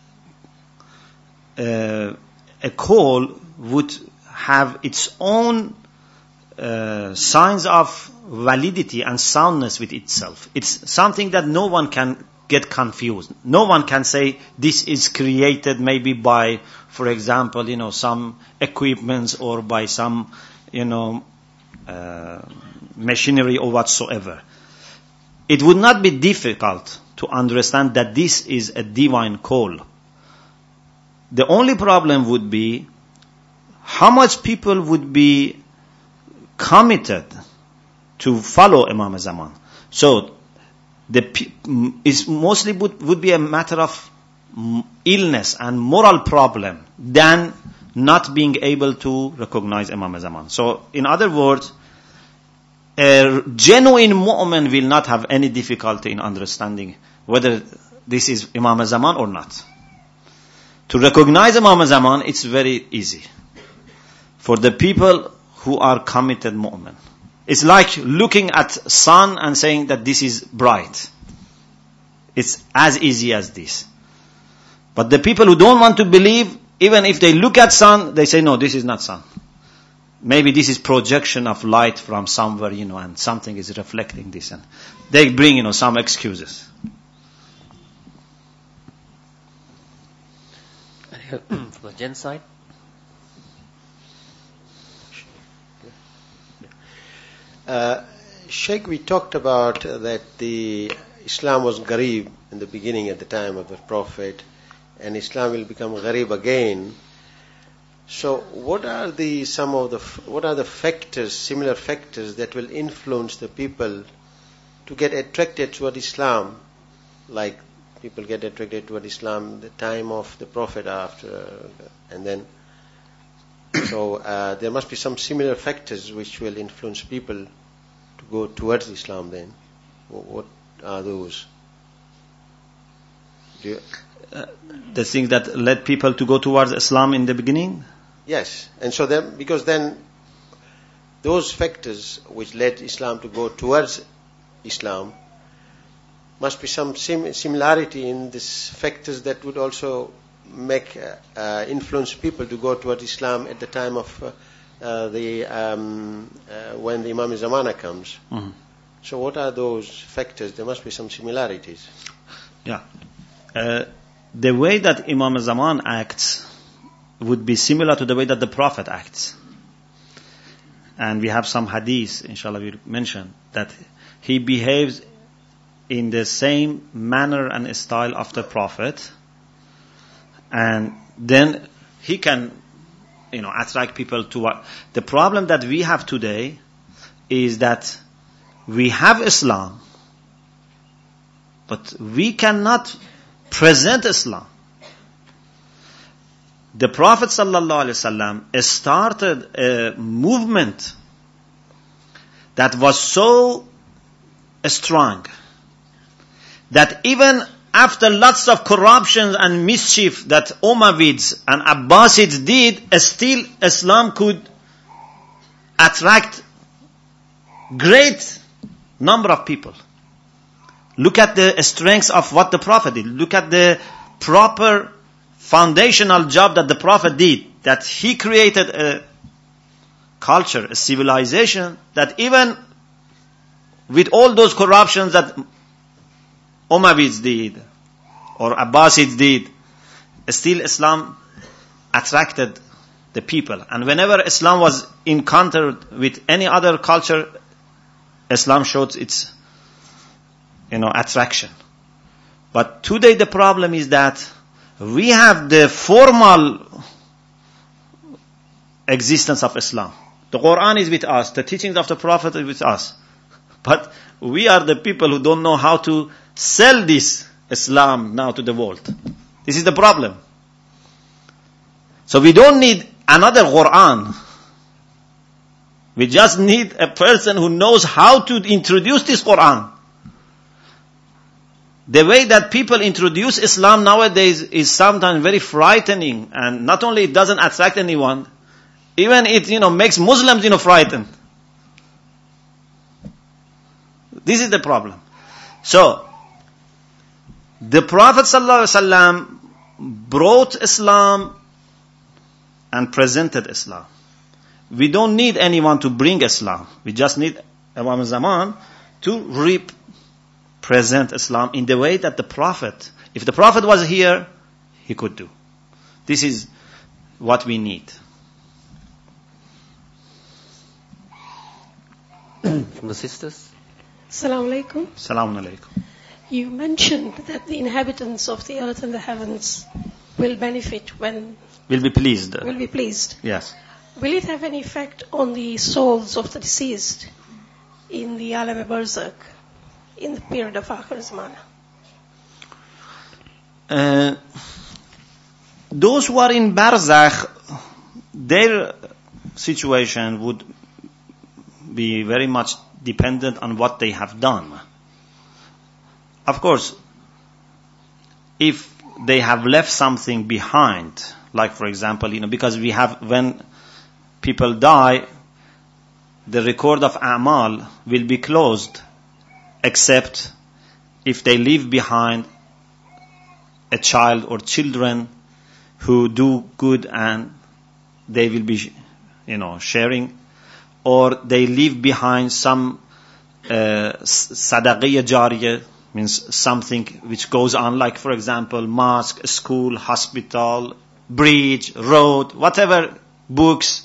uh, a call would have its own uh, signs of validity and soundness with itself. It's something that no one can get confused. No one can say this is created maybe by, for example, you know, some equipments or by some, you know, uh, machinery or whatsoever. It would not be difficult to understand that this is a divine call. The only problem would be how much people would be committed to follow Imam Zaman. So, the is mostly would, would be a matter of illness and moral problem than not being able to recognize Imam Zaman. So, in other words, a genuine mu'min will not have any difficulty in understanding whether this is Imam Zaman or not. To recognize Imam Zaman, it's very easy. For the people who are committed mu'min. It's like looking at sun and saying that this is bright. It's as easy as this. But the people who don't want to believe, even if they look at sun, they say, no, this is not sun. Maybe this is projection of light from somewhere, you know, and something is reflecting this. And they bring, you know, some excuses. From the Gen side? Uh, Sheikh, we talked about uh, that the Islam was gharib in the beginning at the time of the Prophet, and Islam will become gharib again. So, what are the some of the what are the factors, similar factors that will influence the people to get attracted toward Islam, like people get attracted toward Islam the time of the Prophet after, and then. So uh, there must be some similar factors which will influence people to go towards Islam then. What are those? Do you uh, the things that led people to go towards Islam in the beginning? Yes. And so then, because then those factors which led Islam to go towards Islam must be some sim- similarity in these factors that would also make uh, uh, influence people to go toward Islam at the time of uh, uh, the um, uh, when the Imam Zamana comes. Mm-hmm. So what are those factors? There must be some similarities. Yeah. Uh, the way that Imam Zaman acts would be similar to the way that the Prophet acts. And we have some hadith, inshallah we'll mention, that he behaves in the same manner and style of the Prophet. And then he can, you know, attract people to what. The problem that we have today is that we have Islam, but we cannot present Islam. The Prophet sallallahu alaihi wasallam started a movement that was so strong that even after lots of corruption and mischief that Umayyads and Abbasids did, still Islam could attract great number of people. Look at the strengths of what the Prophet did. Look at the proper foundational job that the Prophet did. That he created a culture, a civilization that even with all those corruptions that Umayyads did or Abbasids did, still Islam attracted the people. And whenever Islam was encountered with any other culture, Islam showed its, you know, attraction. But today the problem is that we have the formal existence of Islam. The Quran is with us, the teachings of the Prophet is with us. But we are the people who don't know how to sell this Islam now to the world. This is the problem. So we don't need another Quran. We just need a person who knows how to introduce this Quran. The way that people introduce Islam nowadays is sometimes very frightening, and not only it doesn't attract anyone, even it, you know, makes Muslims, you know, frightened. This is the problem. So, the Prophet ﷺ brought Islam and presented Islam. We don't need anyone to bring Islam. We just need Imam Zaman to represent Islam in the way that the Prophet, if the Prophet was here, he could do. This is what we need. From the sisters? Assalamu alaikum. Assalamu alaikum. You mentioned that the inhabitants of the earth and the heavens will benefit when... Will be pleased. Will be pleased. Yes. Will it have any effect on the souls of the deceased in the Alam Barzakh, in the period of Akhir Zaman? Uh, those who are in Barzakh, their situation would be very much dependent on what they have done. Of course, if they have left something behind, like for example, you know, because we have, when people die, the record of a'mal will be closed, except if they leave behind a child or children who do good and they will be, you know, sharing, or they leave behind some uh, sadaqiyya jariyah, means something which goes on, like for example, mosque, school, hospital, bridge, road, whatever, books,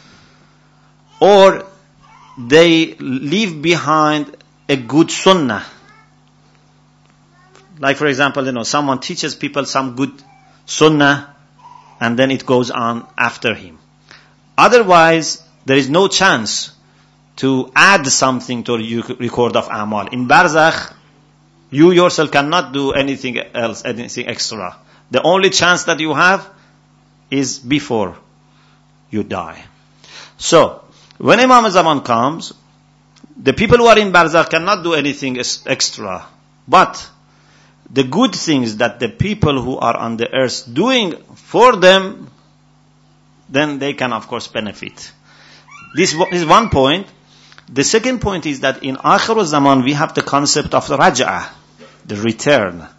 or they leave behind a good sunnah. Like for example, you know, someone teaches people some good sunnah, and then it goes on after him. Otherwise, there is no chance to add something to the record of a'mal. In barzakh, you yourself cannot do anything else, anything extra. The only chance that you have is before you die. So, when Imam Zaman comes, the people who are in barzakh cannot do anything extra. But the good things that the people who are on the earth doing for them, then they can of course benefit. This is one point. The second point is that in Akhir Zaman we have the concept of the raj'ah, the return.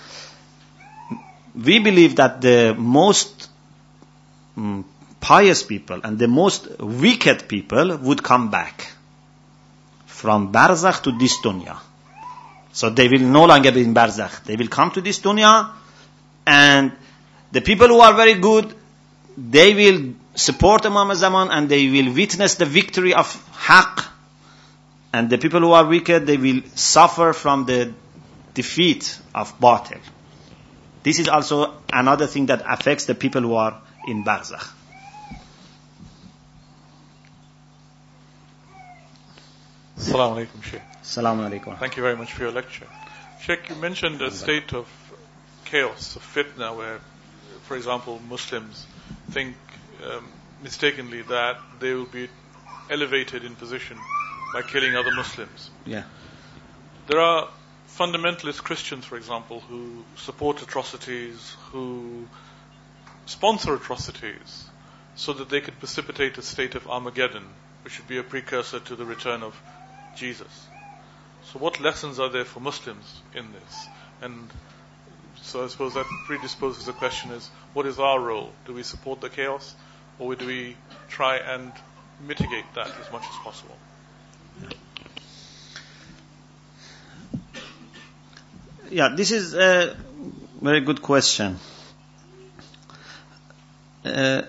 We believe that the most um, pious people and the most wicked people would come back from barzakh to this dunya. So they will no longer be in barzakh. They will come to this dunya, and the people who are very good, they will support Imam Zaman and they will witness the victory of haqq. And the people who are wicked, they will suffer from the defeat of batil. This is also another thing that affects the people who are in barzakh. Assalamu alaikum, Shaykh. Assalamu alaikum. Thank you very much for your lecture. Sheikh, you mentioned a state of chaos, of fitna, where, for example, Muslims think um, mistakenly that they will be elevated in position by killing other Muslims. Yeah. There are fundamentalist Christians, for example, who support atrocities, who sponsor atrocities, so that they could precipitate a state of Armageddon, which would be a precursor to the return of Jesus. So what lessons are there for Muslims in this? And so I suppose that predisposes the question is, what is our role? Do we support the chaos, or do we try and mitigate that as much as possible? Yeah, this is a very good question. Uh,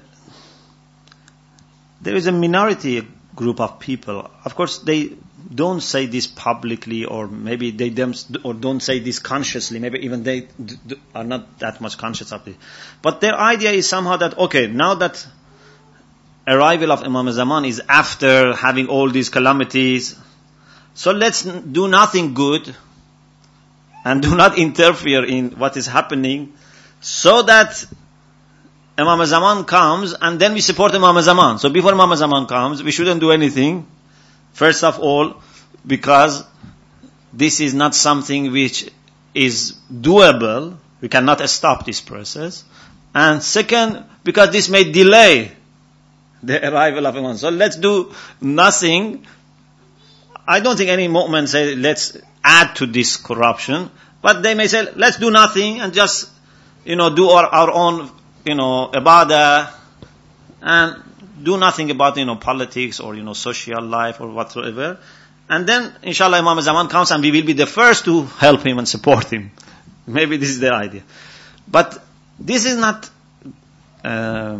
there is a minority group of people. Of course, they don't say this publicly, or maybe they them or don't say this consciously. Maybe even they d- d- are not that much conscious of it. But their idea is somehow that, okay, now that arrival of Imam Zaman is after having all these calamities, so let's n- do nothing good and do not interfere in what is happening, so that Imam Zaman comes and then we support Imam Zaman. So before Imam Zaman comes, we shouldn't do anything. First of all, because this is not something which is doable. We cannot stop this process. And second, because this may delay the arrival of Imam. So let's do nothing. I don't think any movement say let's add to this corruption, but they may say let's do nothing and just, you know, do our, our own, you know, ibadah, and do nothing about, you know, politics or, you know, social life or whatsoever. And then, inshallah, Imam Zaman comes and we will be the first to help him and support him. Maybe this is their idea. But this is not uh,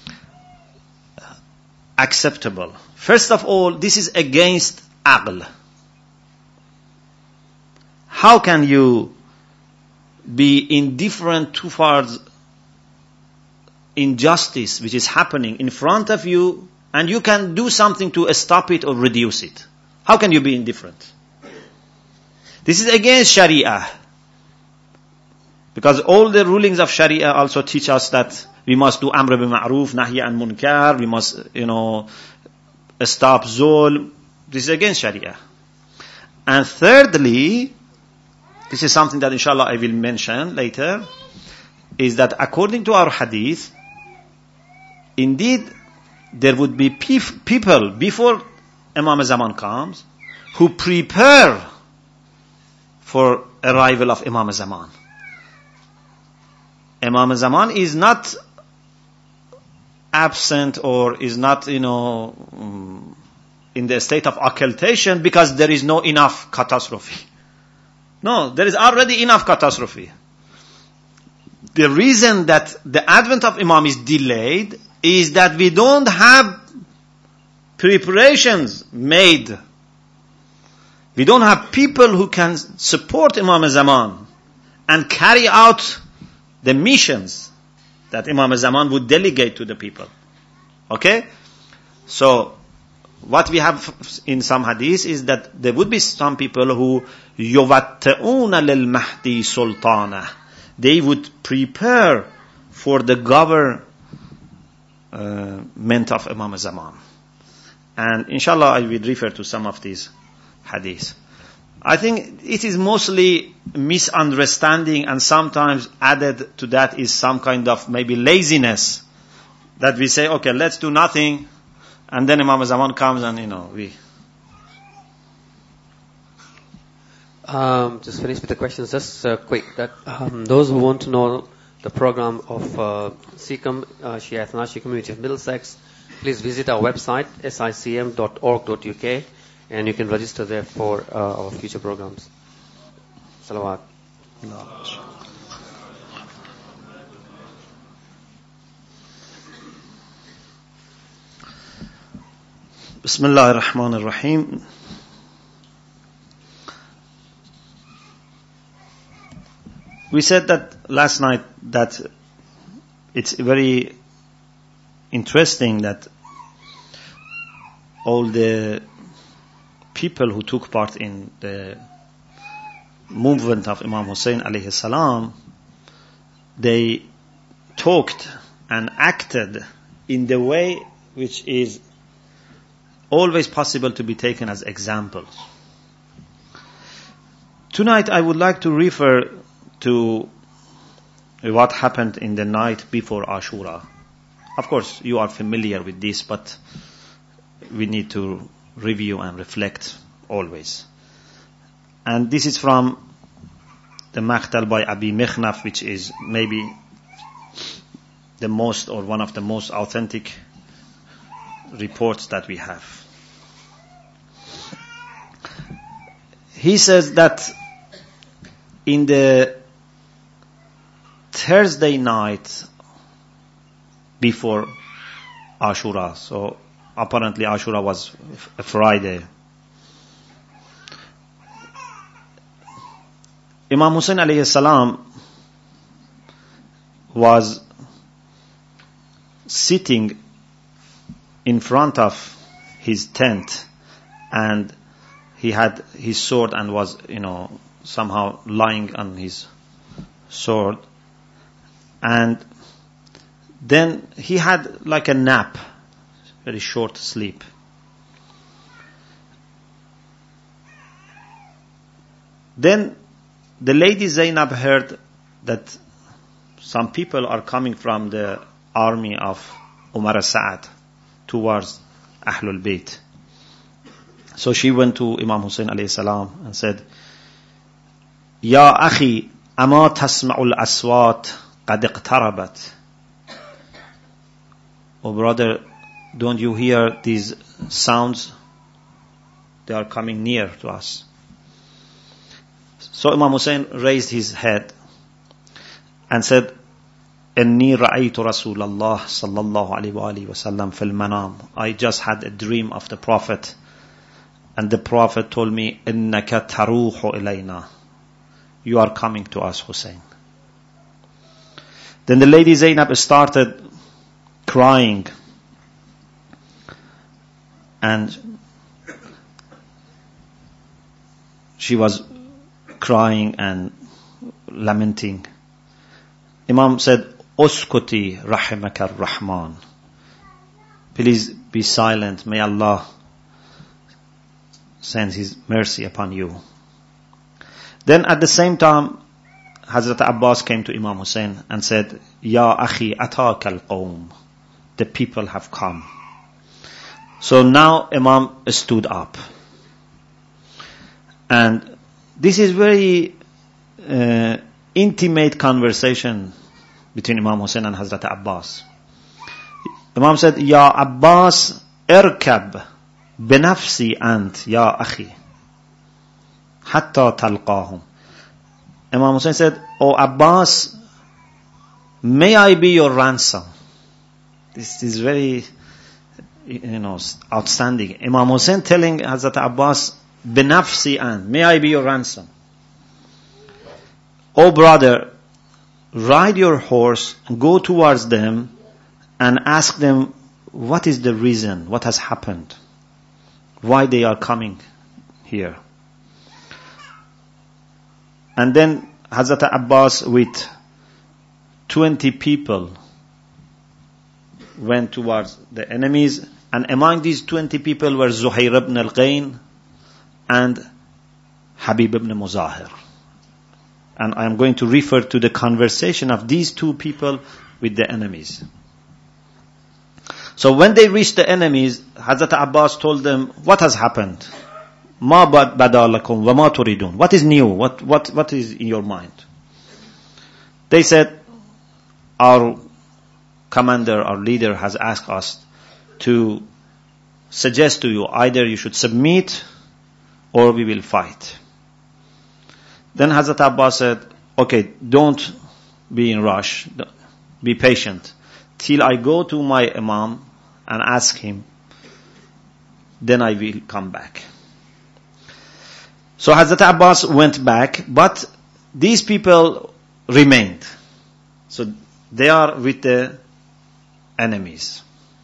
acceptable. First of all, this is against aql. How can you be indifferent towards injustice which is happening in front of you, and you can do something to stop it or reduce it? How can you be indifferent? This is against Sharia. Because all the rulings of Sharia also teach us that we must do amr bil ma'ruf, nahy an munkar, we must, you know, stop zulm. This is against Sharia. And thirdly, this is something that inshallah I will mention later, is that according to our hadith, indeed there would be pe- people before Imam Zaman comes who prepare for arrival of Imam Zaman. Imam Zaman is not absent or is not, you know, um, in the state of occultation because there is no enough catastrophe. No, there is already enough catastrophe. The reason that the advent of Imam is delayed is that we don't have preparations made. We don't have people who can support Imam Zaman and carry out the missions that Imam Zaman would delegate to the people. Okay? So, what we have in some hadith is that there would be some people who يُوَتَّئُونَ لِلْمَهْدِي سُلْطَانَهِ. They would prepare for the government of Imam Zaman. And inshallah I will refer to some of these hadiths. I think it is mostly misunderstanding, and sometimes added to that is some kind of maybe laziness. That we say, okay, let's do nothing, and then Imam Zaman comes and, you know, we... Um, just finish with the questions. Just uh, quick. That um, those who want to know the program of uh, S I C M, uh, Shia Ethnashi Community of Middlesex, please visit our website s i c m dot org dot u k, and you can register there for uh, our future programs. Salawat. Bismillah ar-Rahman ar-Rahim. We said that last night that it's very interesting that all the people who took part in the movement of Imam Hussein alayhi salam, they talked and acted in the way which is always possible to be taken as examples. Tonight I would like to refer to what happened in the night before Ashura. Of course, you are familiar with this, but we need to review and reflect always. And this is from the Maqtal by Abi Mikhnaf, which is maybe the most or one of the most authentic reports that we have. He says that in the Thursday night before Ashura, so apparently Ashura was a Friday, Imam Hussein alayhi salam was sitting in front of his tent, and he had his sword and was, you know, somehow lying on his sword. And then he had like a nap, very short sleep. Then the lady Zainab heard that some people are coming from the army of Umar Sa'ad towards Ahlul Bayt. So she went to Imam Hussein alayhi salam and said, Ya akhi, ama tasma'ul aswat qad iqtarabat. Oh brother, don't you hear these sounds? They are coming near to us. So Imam Hussein raised his head and said, Inni ra'aytu Rasulallah sallallahu alayhi wa alihi wa sallam fil manam. I just had a dream of the Prophet, and the Prophet told me, Innaka taruhu ilayna. You are coming to us, Hussein. Then the lady Zainab started crying, and she was crying and lamenting. Imam said, Uskuti rahimaka ar-Rahman. Please be silent. May Allah send His mercy upon you. Then at the same time, Hazrat Abbas came to Imam Hussein and said, Ya akhi ataka al-qawm. The people have come. So now Imam stood up. And this is very uh, intimate conversation between Imam Hussein and Hazrat Abbas. Imam said, Ya Abbas, irkab binafsi ant, ya akhi, hatta talqahum. Imam Hussein said, Oh Abbas, may I be your ransom? This is very, you know, outstanding. Imam Hussein telling Hazrat Abbas, binafsi ant, may I be your ransom? Oh brother, ride your horse, go towards them and ask them what is the reason, what has happened, why they are coming here. And then Hazrat Abbas with twenty people went towards the enemies, and among these twenty people were Zuhair ibn al-Ghayn and Habib ibn Muzahir. And I am going to refer to the conversation of these two people with the enemies. So when they reached the enemies, Hazrat Abbas told them, what has happened? Ma badalakum wa ma turidun. What is new? What, what, what is in your mind? They said, our commander, our leader has asked us to suggest to you, either you should submit or we will fight. Then Hazrat Abbas said, okay, don't be in rush, be patient, till I go to my Imam and ask him, then I will come back. So Hazrat Abbas went back, but these people remained. So they are with the enemies.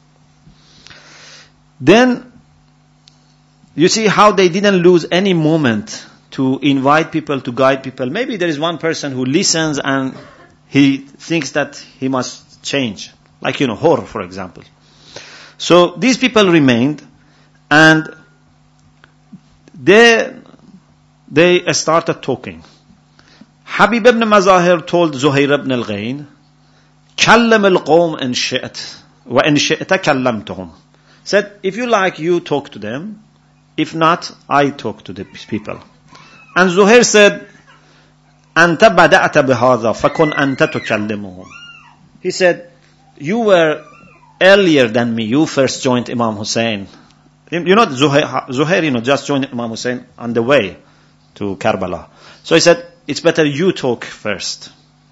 Then, you see how they didn't lose any moment to invite people, to guide people. Maybe there is one person who listens and he thinks that he must change. Like, you know, Hor, for example. So these people remained, and they, they started talking. Habib ibn Muzahir told Zuhair ibn al-Ghayn, كَلَّمَ الْقَوْمَ إِنْ شِئْتَ وَإِنْ شِئْتَ كَلَّمْتُهُمْ. Said, if you like, you talk to them. If not, I talk to the people. And Zuhair said, أَنْتَ بَدَأْتَ بِهَذَا فَكُنْ أَنْتَ تُكَلِّمُهُمْ. He said, you were earlier than me. You first joined Imam Hussein. You know, Zuhair, Zuhair, you know, just joined Imam Hussein on the way to Karbala. So he said, it's better you talk first.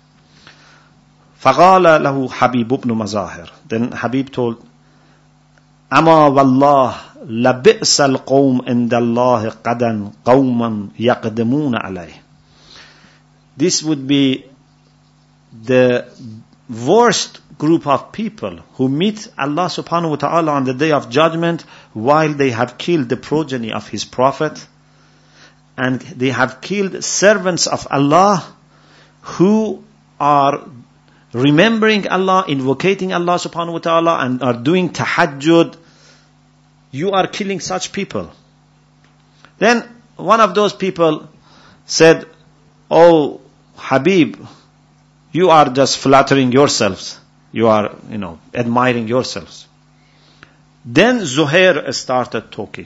فَقَالَ لَهُ حَبِيبُ بْنُ مَزَاهِرٍ. Then Habib told, أَمَا وَاللَّهِ لَبِئْسَ الْقَوْمِ عِنْدَ اللَّهِ قَدًا قَوْمًا يَقْدَمُونَ عَلَيْهِ. This would be the worst group of people who meet Allah subhanahu wa ta'ala on the day of judgment while they have killed the progeny of His Prophet, and they have killed servants of Allah who are remembering Allah, invocating Allah subhanahu wa ta'ala, and are doing tahajjud. You are killing such people. Then one of those people said, Oh Habib, you are just flattering yourselves. You are, you know, admiring yourselves. Then Zuhair started talking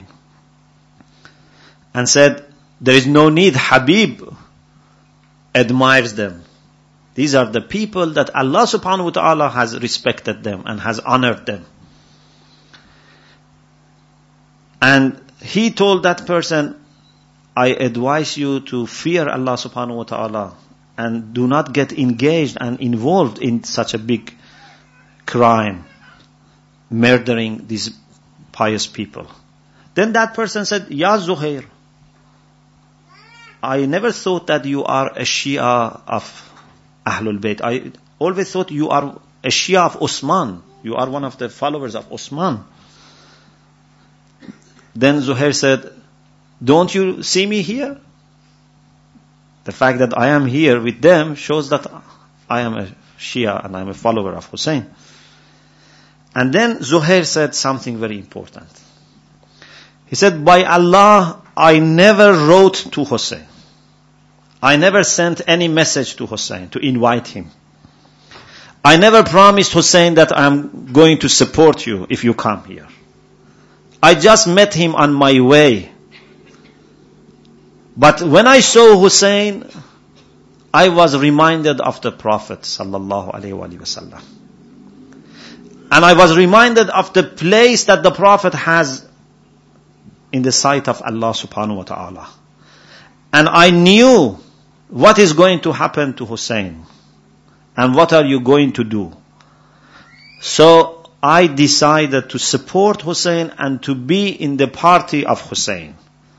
and said, there is no need, Habib admires them. These are the people that Allah subhanahu wa ta'ala has respected them and has honored them. And he told that person, I advise you to fear Allah subhanahu wa ta'ala and do not get engaged and involved in such a big crime, murdering these pious people. Then that person said, Ya Zuhair, I never thought that you are a Shia of Ahlul Bayt. I always thought you are a Shia of Osman. You are one of the followers of Osman. Then Zuhair said, don't you see me here? The fact that I am here with them shows that I am a Shia and I am a follower of Hussein. And then Zuhair said something very important. He said, by Allah, I never wrote to Hussein. I never sent any message to Hussein to invite him. I never promised Hussein that I'm going to support you if you come here. I just met him on my way. But when I saw Hussein, I was reminded of the Prophet sallallahu alaihi wasallam. And I was reminded of the place that the Prophet has in the sight of Allah subhanahu wa ta'ala. And I knew what is going to happen to Hussein. And what are you going to do? So I decided to support Hussein and to be in the party of Hussein.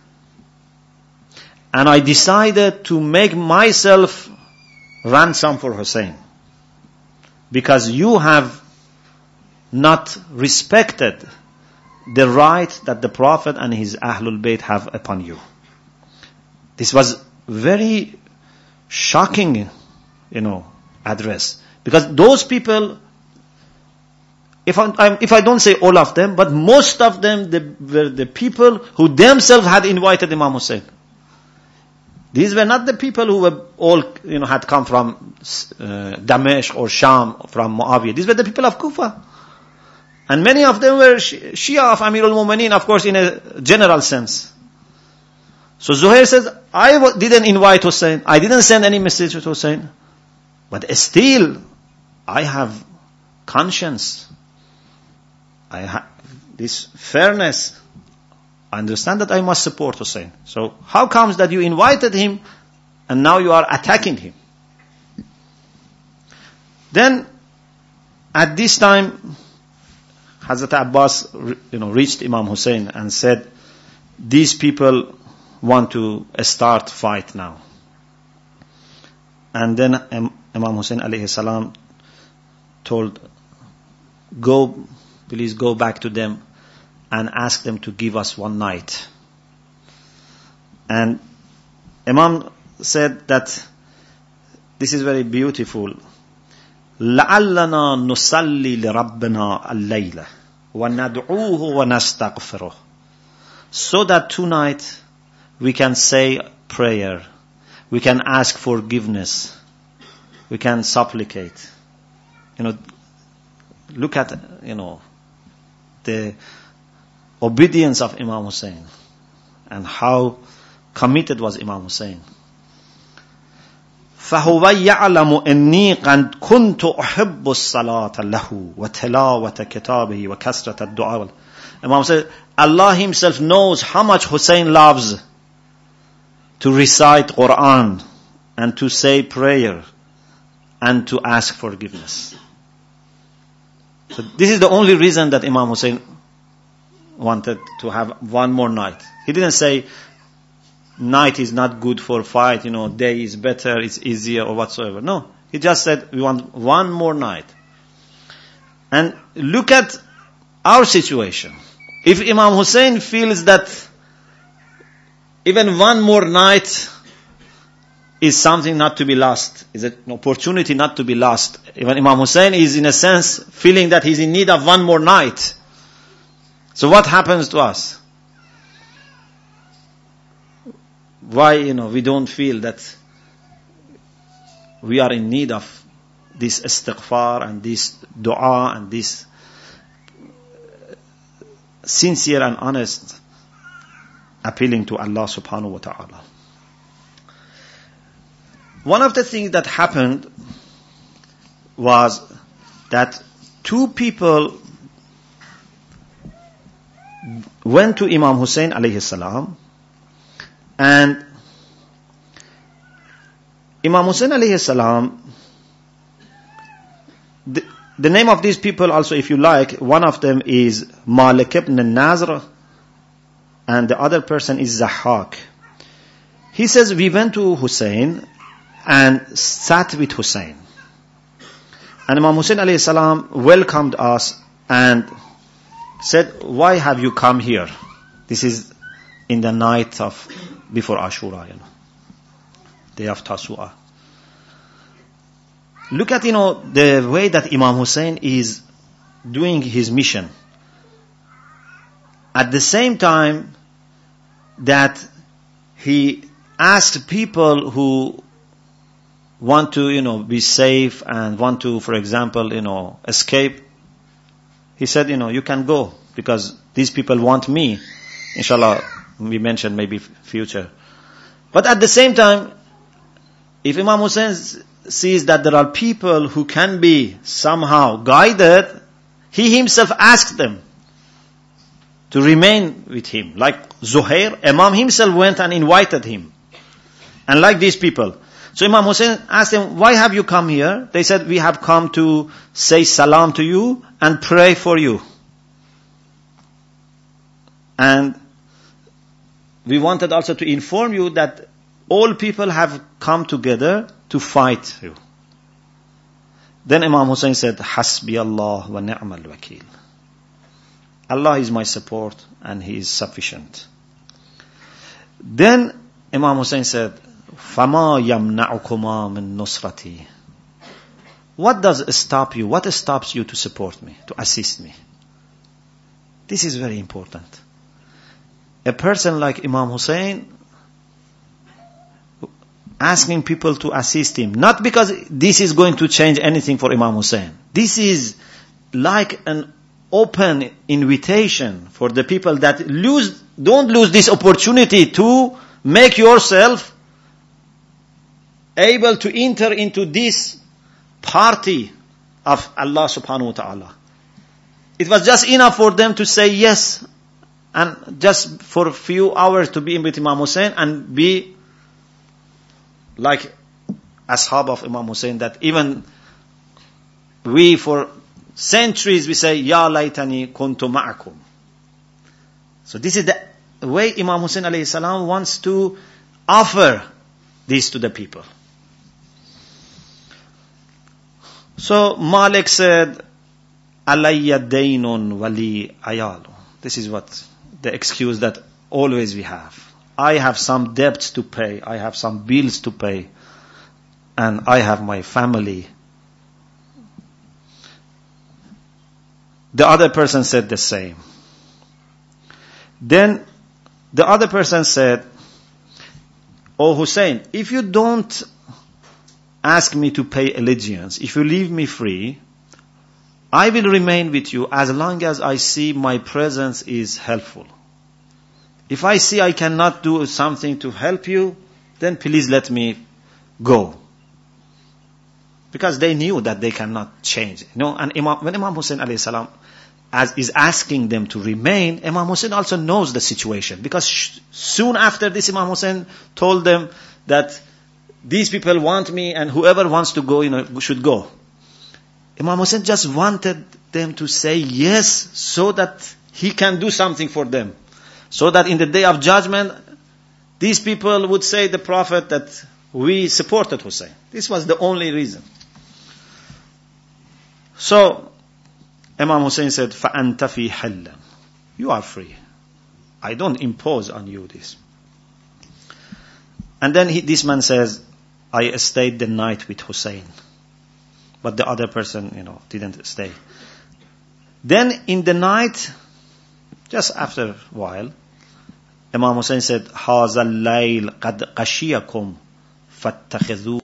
And I decided to make myself ransom for Hussein. Because you have not respected the right that the Prophet and his Ahlul Bayt have upon you. This was very shocking, you know, address. Because those people, if I, if I don't say all of them, but most of them they were the people who themselves had invited Imam Hussein. These were not the people who were all, you know, had come from uh, Damesh or Sham, from Muawiyah. These were the people of Kufa. And many of them were Shia of Amir al-Mu'mineen, of course, in a general sense. So Zuhair says, I w- didn't invite Hussein. I didn't send any message to Hussein. But still, I have conscience. I have this fairness. I understand that I must support Hussein. So how comes that you invited him and now you are attacking him? Then, at this time, Hazrat Abbas, you know, reached Imam Hussein and said, these people want to start fight now. And then Imam Hussein alayhi salam told, go, please go back to them and ask them to give us one night. And Imam said that this is very beautiful. لَعَلَّنَا نُصَلِّي لِرَبِّنَا اللَّيْلَ وَنَدْعُوهُ وَنَسْتَغْفِرُهُ. So that tonight we can say prayer, we can ask forgiveness, we can supplicate. You know, look at, you know, the obedience of Imam Hussein and how committed was Imam Hussein. فَهُوَ يَعْلَمُ إِنِّي قَدْ كُنْتُ أُحِبُّ الصَّلَاةَ لَهُ وَتِلَاوَةَ كِتَابِهِ وَكَسْرَةَ الدُّعَاءِ. Imam said, Allah himself knows how much Hussein loves to recite Quran and to say prayer and to ask forgiveness. So this is the only reason that Imam Hussein wanted to have one more night. He didn't say, night is not good for fight, you know, day is better, it's easier or whatsoever. No, he just said, we want one more night. And look at our situation. If Imam Hussein feels that even one more night is something not to be lost, is an opportunity not to be lost. Even Imam Hussein is in a sense feeling that he's in need of one more night. So what happens to us? Why, you know, we don't feel that we are in need of this istighfar and this dua and this sincere and honest appealing to Allah subhanahu wa ta'ala. One of the things that happened was that two people went to Imam Hussein alayhi salam, and Imam Hussein alayhi salam, the, the name of these people also, if you like, one of them is Malik ibn Nazr and the other person is Zahhak. He says, we went to Hussein and sat with Hussein. And Imam Hussein alayhi salam welcomed us and said, why have you come here? This is in the night of before Ashura, you know, day of Tasu'ah. Look at, you know, the way that Imam Hussein is doing his mission. At the same time that he asked people who want to, you know, be safe and want to, for example, you know, escape. He said, you know, you can go because these people want me. Inshallah, we mentioned maybe future. But at the same time, if Imam Hussein sees that there are people who can be somehow guided, he himself asked them to remain with him. Like Zuhair, Imam himself went and invited him. And like these people. So Imam Hussein asked them, why have you come here? They said, we have come to say salam to you and pray for you. And we wanted also to inform you that all people have come together to fight you. Then Imam Hussein said, Hasbi Allah wa ni'mal wakil. Allah is my support and He is sufficient. Then Imam Hussein said, Fama yamna'ukuma min nusrati. What does stop you? What stops you to support me, to assist me? This is very important. A person like Imam Hussein asking people to assist him, not because this is going to change anything for Imam Hussein. This is like an open invitation for the people that lose, don't lose this opportunity to make yourself able to enter into this party of Allah subhanahu wa ta'ala. It was just enough for them to say yes, and just for a few hours to be in with Imam Hussein and be like ashab of Imam Hussein, that even we for centuries we say, Ya laytani kuntu ma'akum. So this is the way Imam Hussein alayhi salam wants to offer this to the people. So Malik said, Alayya daynun wali ayalu. This is what the excuse that always we have. I have some debts to pay, I have some bills to pay, and I have my family. The other person said the same. Then the other person said, Oh Hussein, if you don't ask me to pay allegiance, if you leave me free, I will remain with you as long as I see my presence is helpful. If I see I cannot do something to help you, then please let me go. Because they knew that they cannot change. You know, and Imam, when Imam Hussein alayhi salam as is asking them to remain, Imam Hussein also knows the situation. Because sh- soon after this, Imam Hussein told them that these people want me and whoever wants to go, you know, should go. Imam Hussein just wanted them to say yes so that he can do something for them. So that in the day of judgment, these people would say the Prophet that we supported Hussein. This was the only reason. So, Imam Hussein said, فَأَنْتَ فِي حَلًّا. You are free. I don't impose on you this. And then he, this man says, I stayed the night with Hussein. But the other person, you know, didn't stay. Then in the night, just after a while, Imam Hussein said, هَذَا اللَّيْلِ قَدْ قَشِيَكُمْ فَاتَّخِذُوا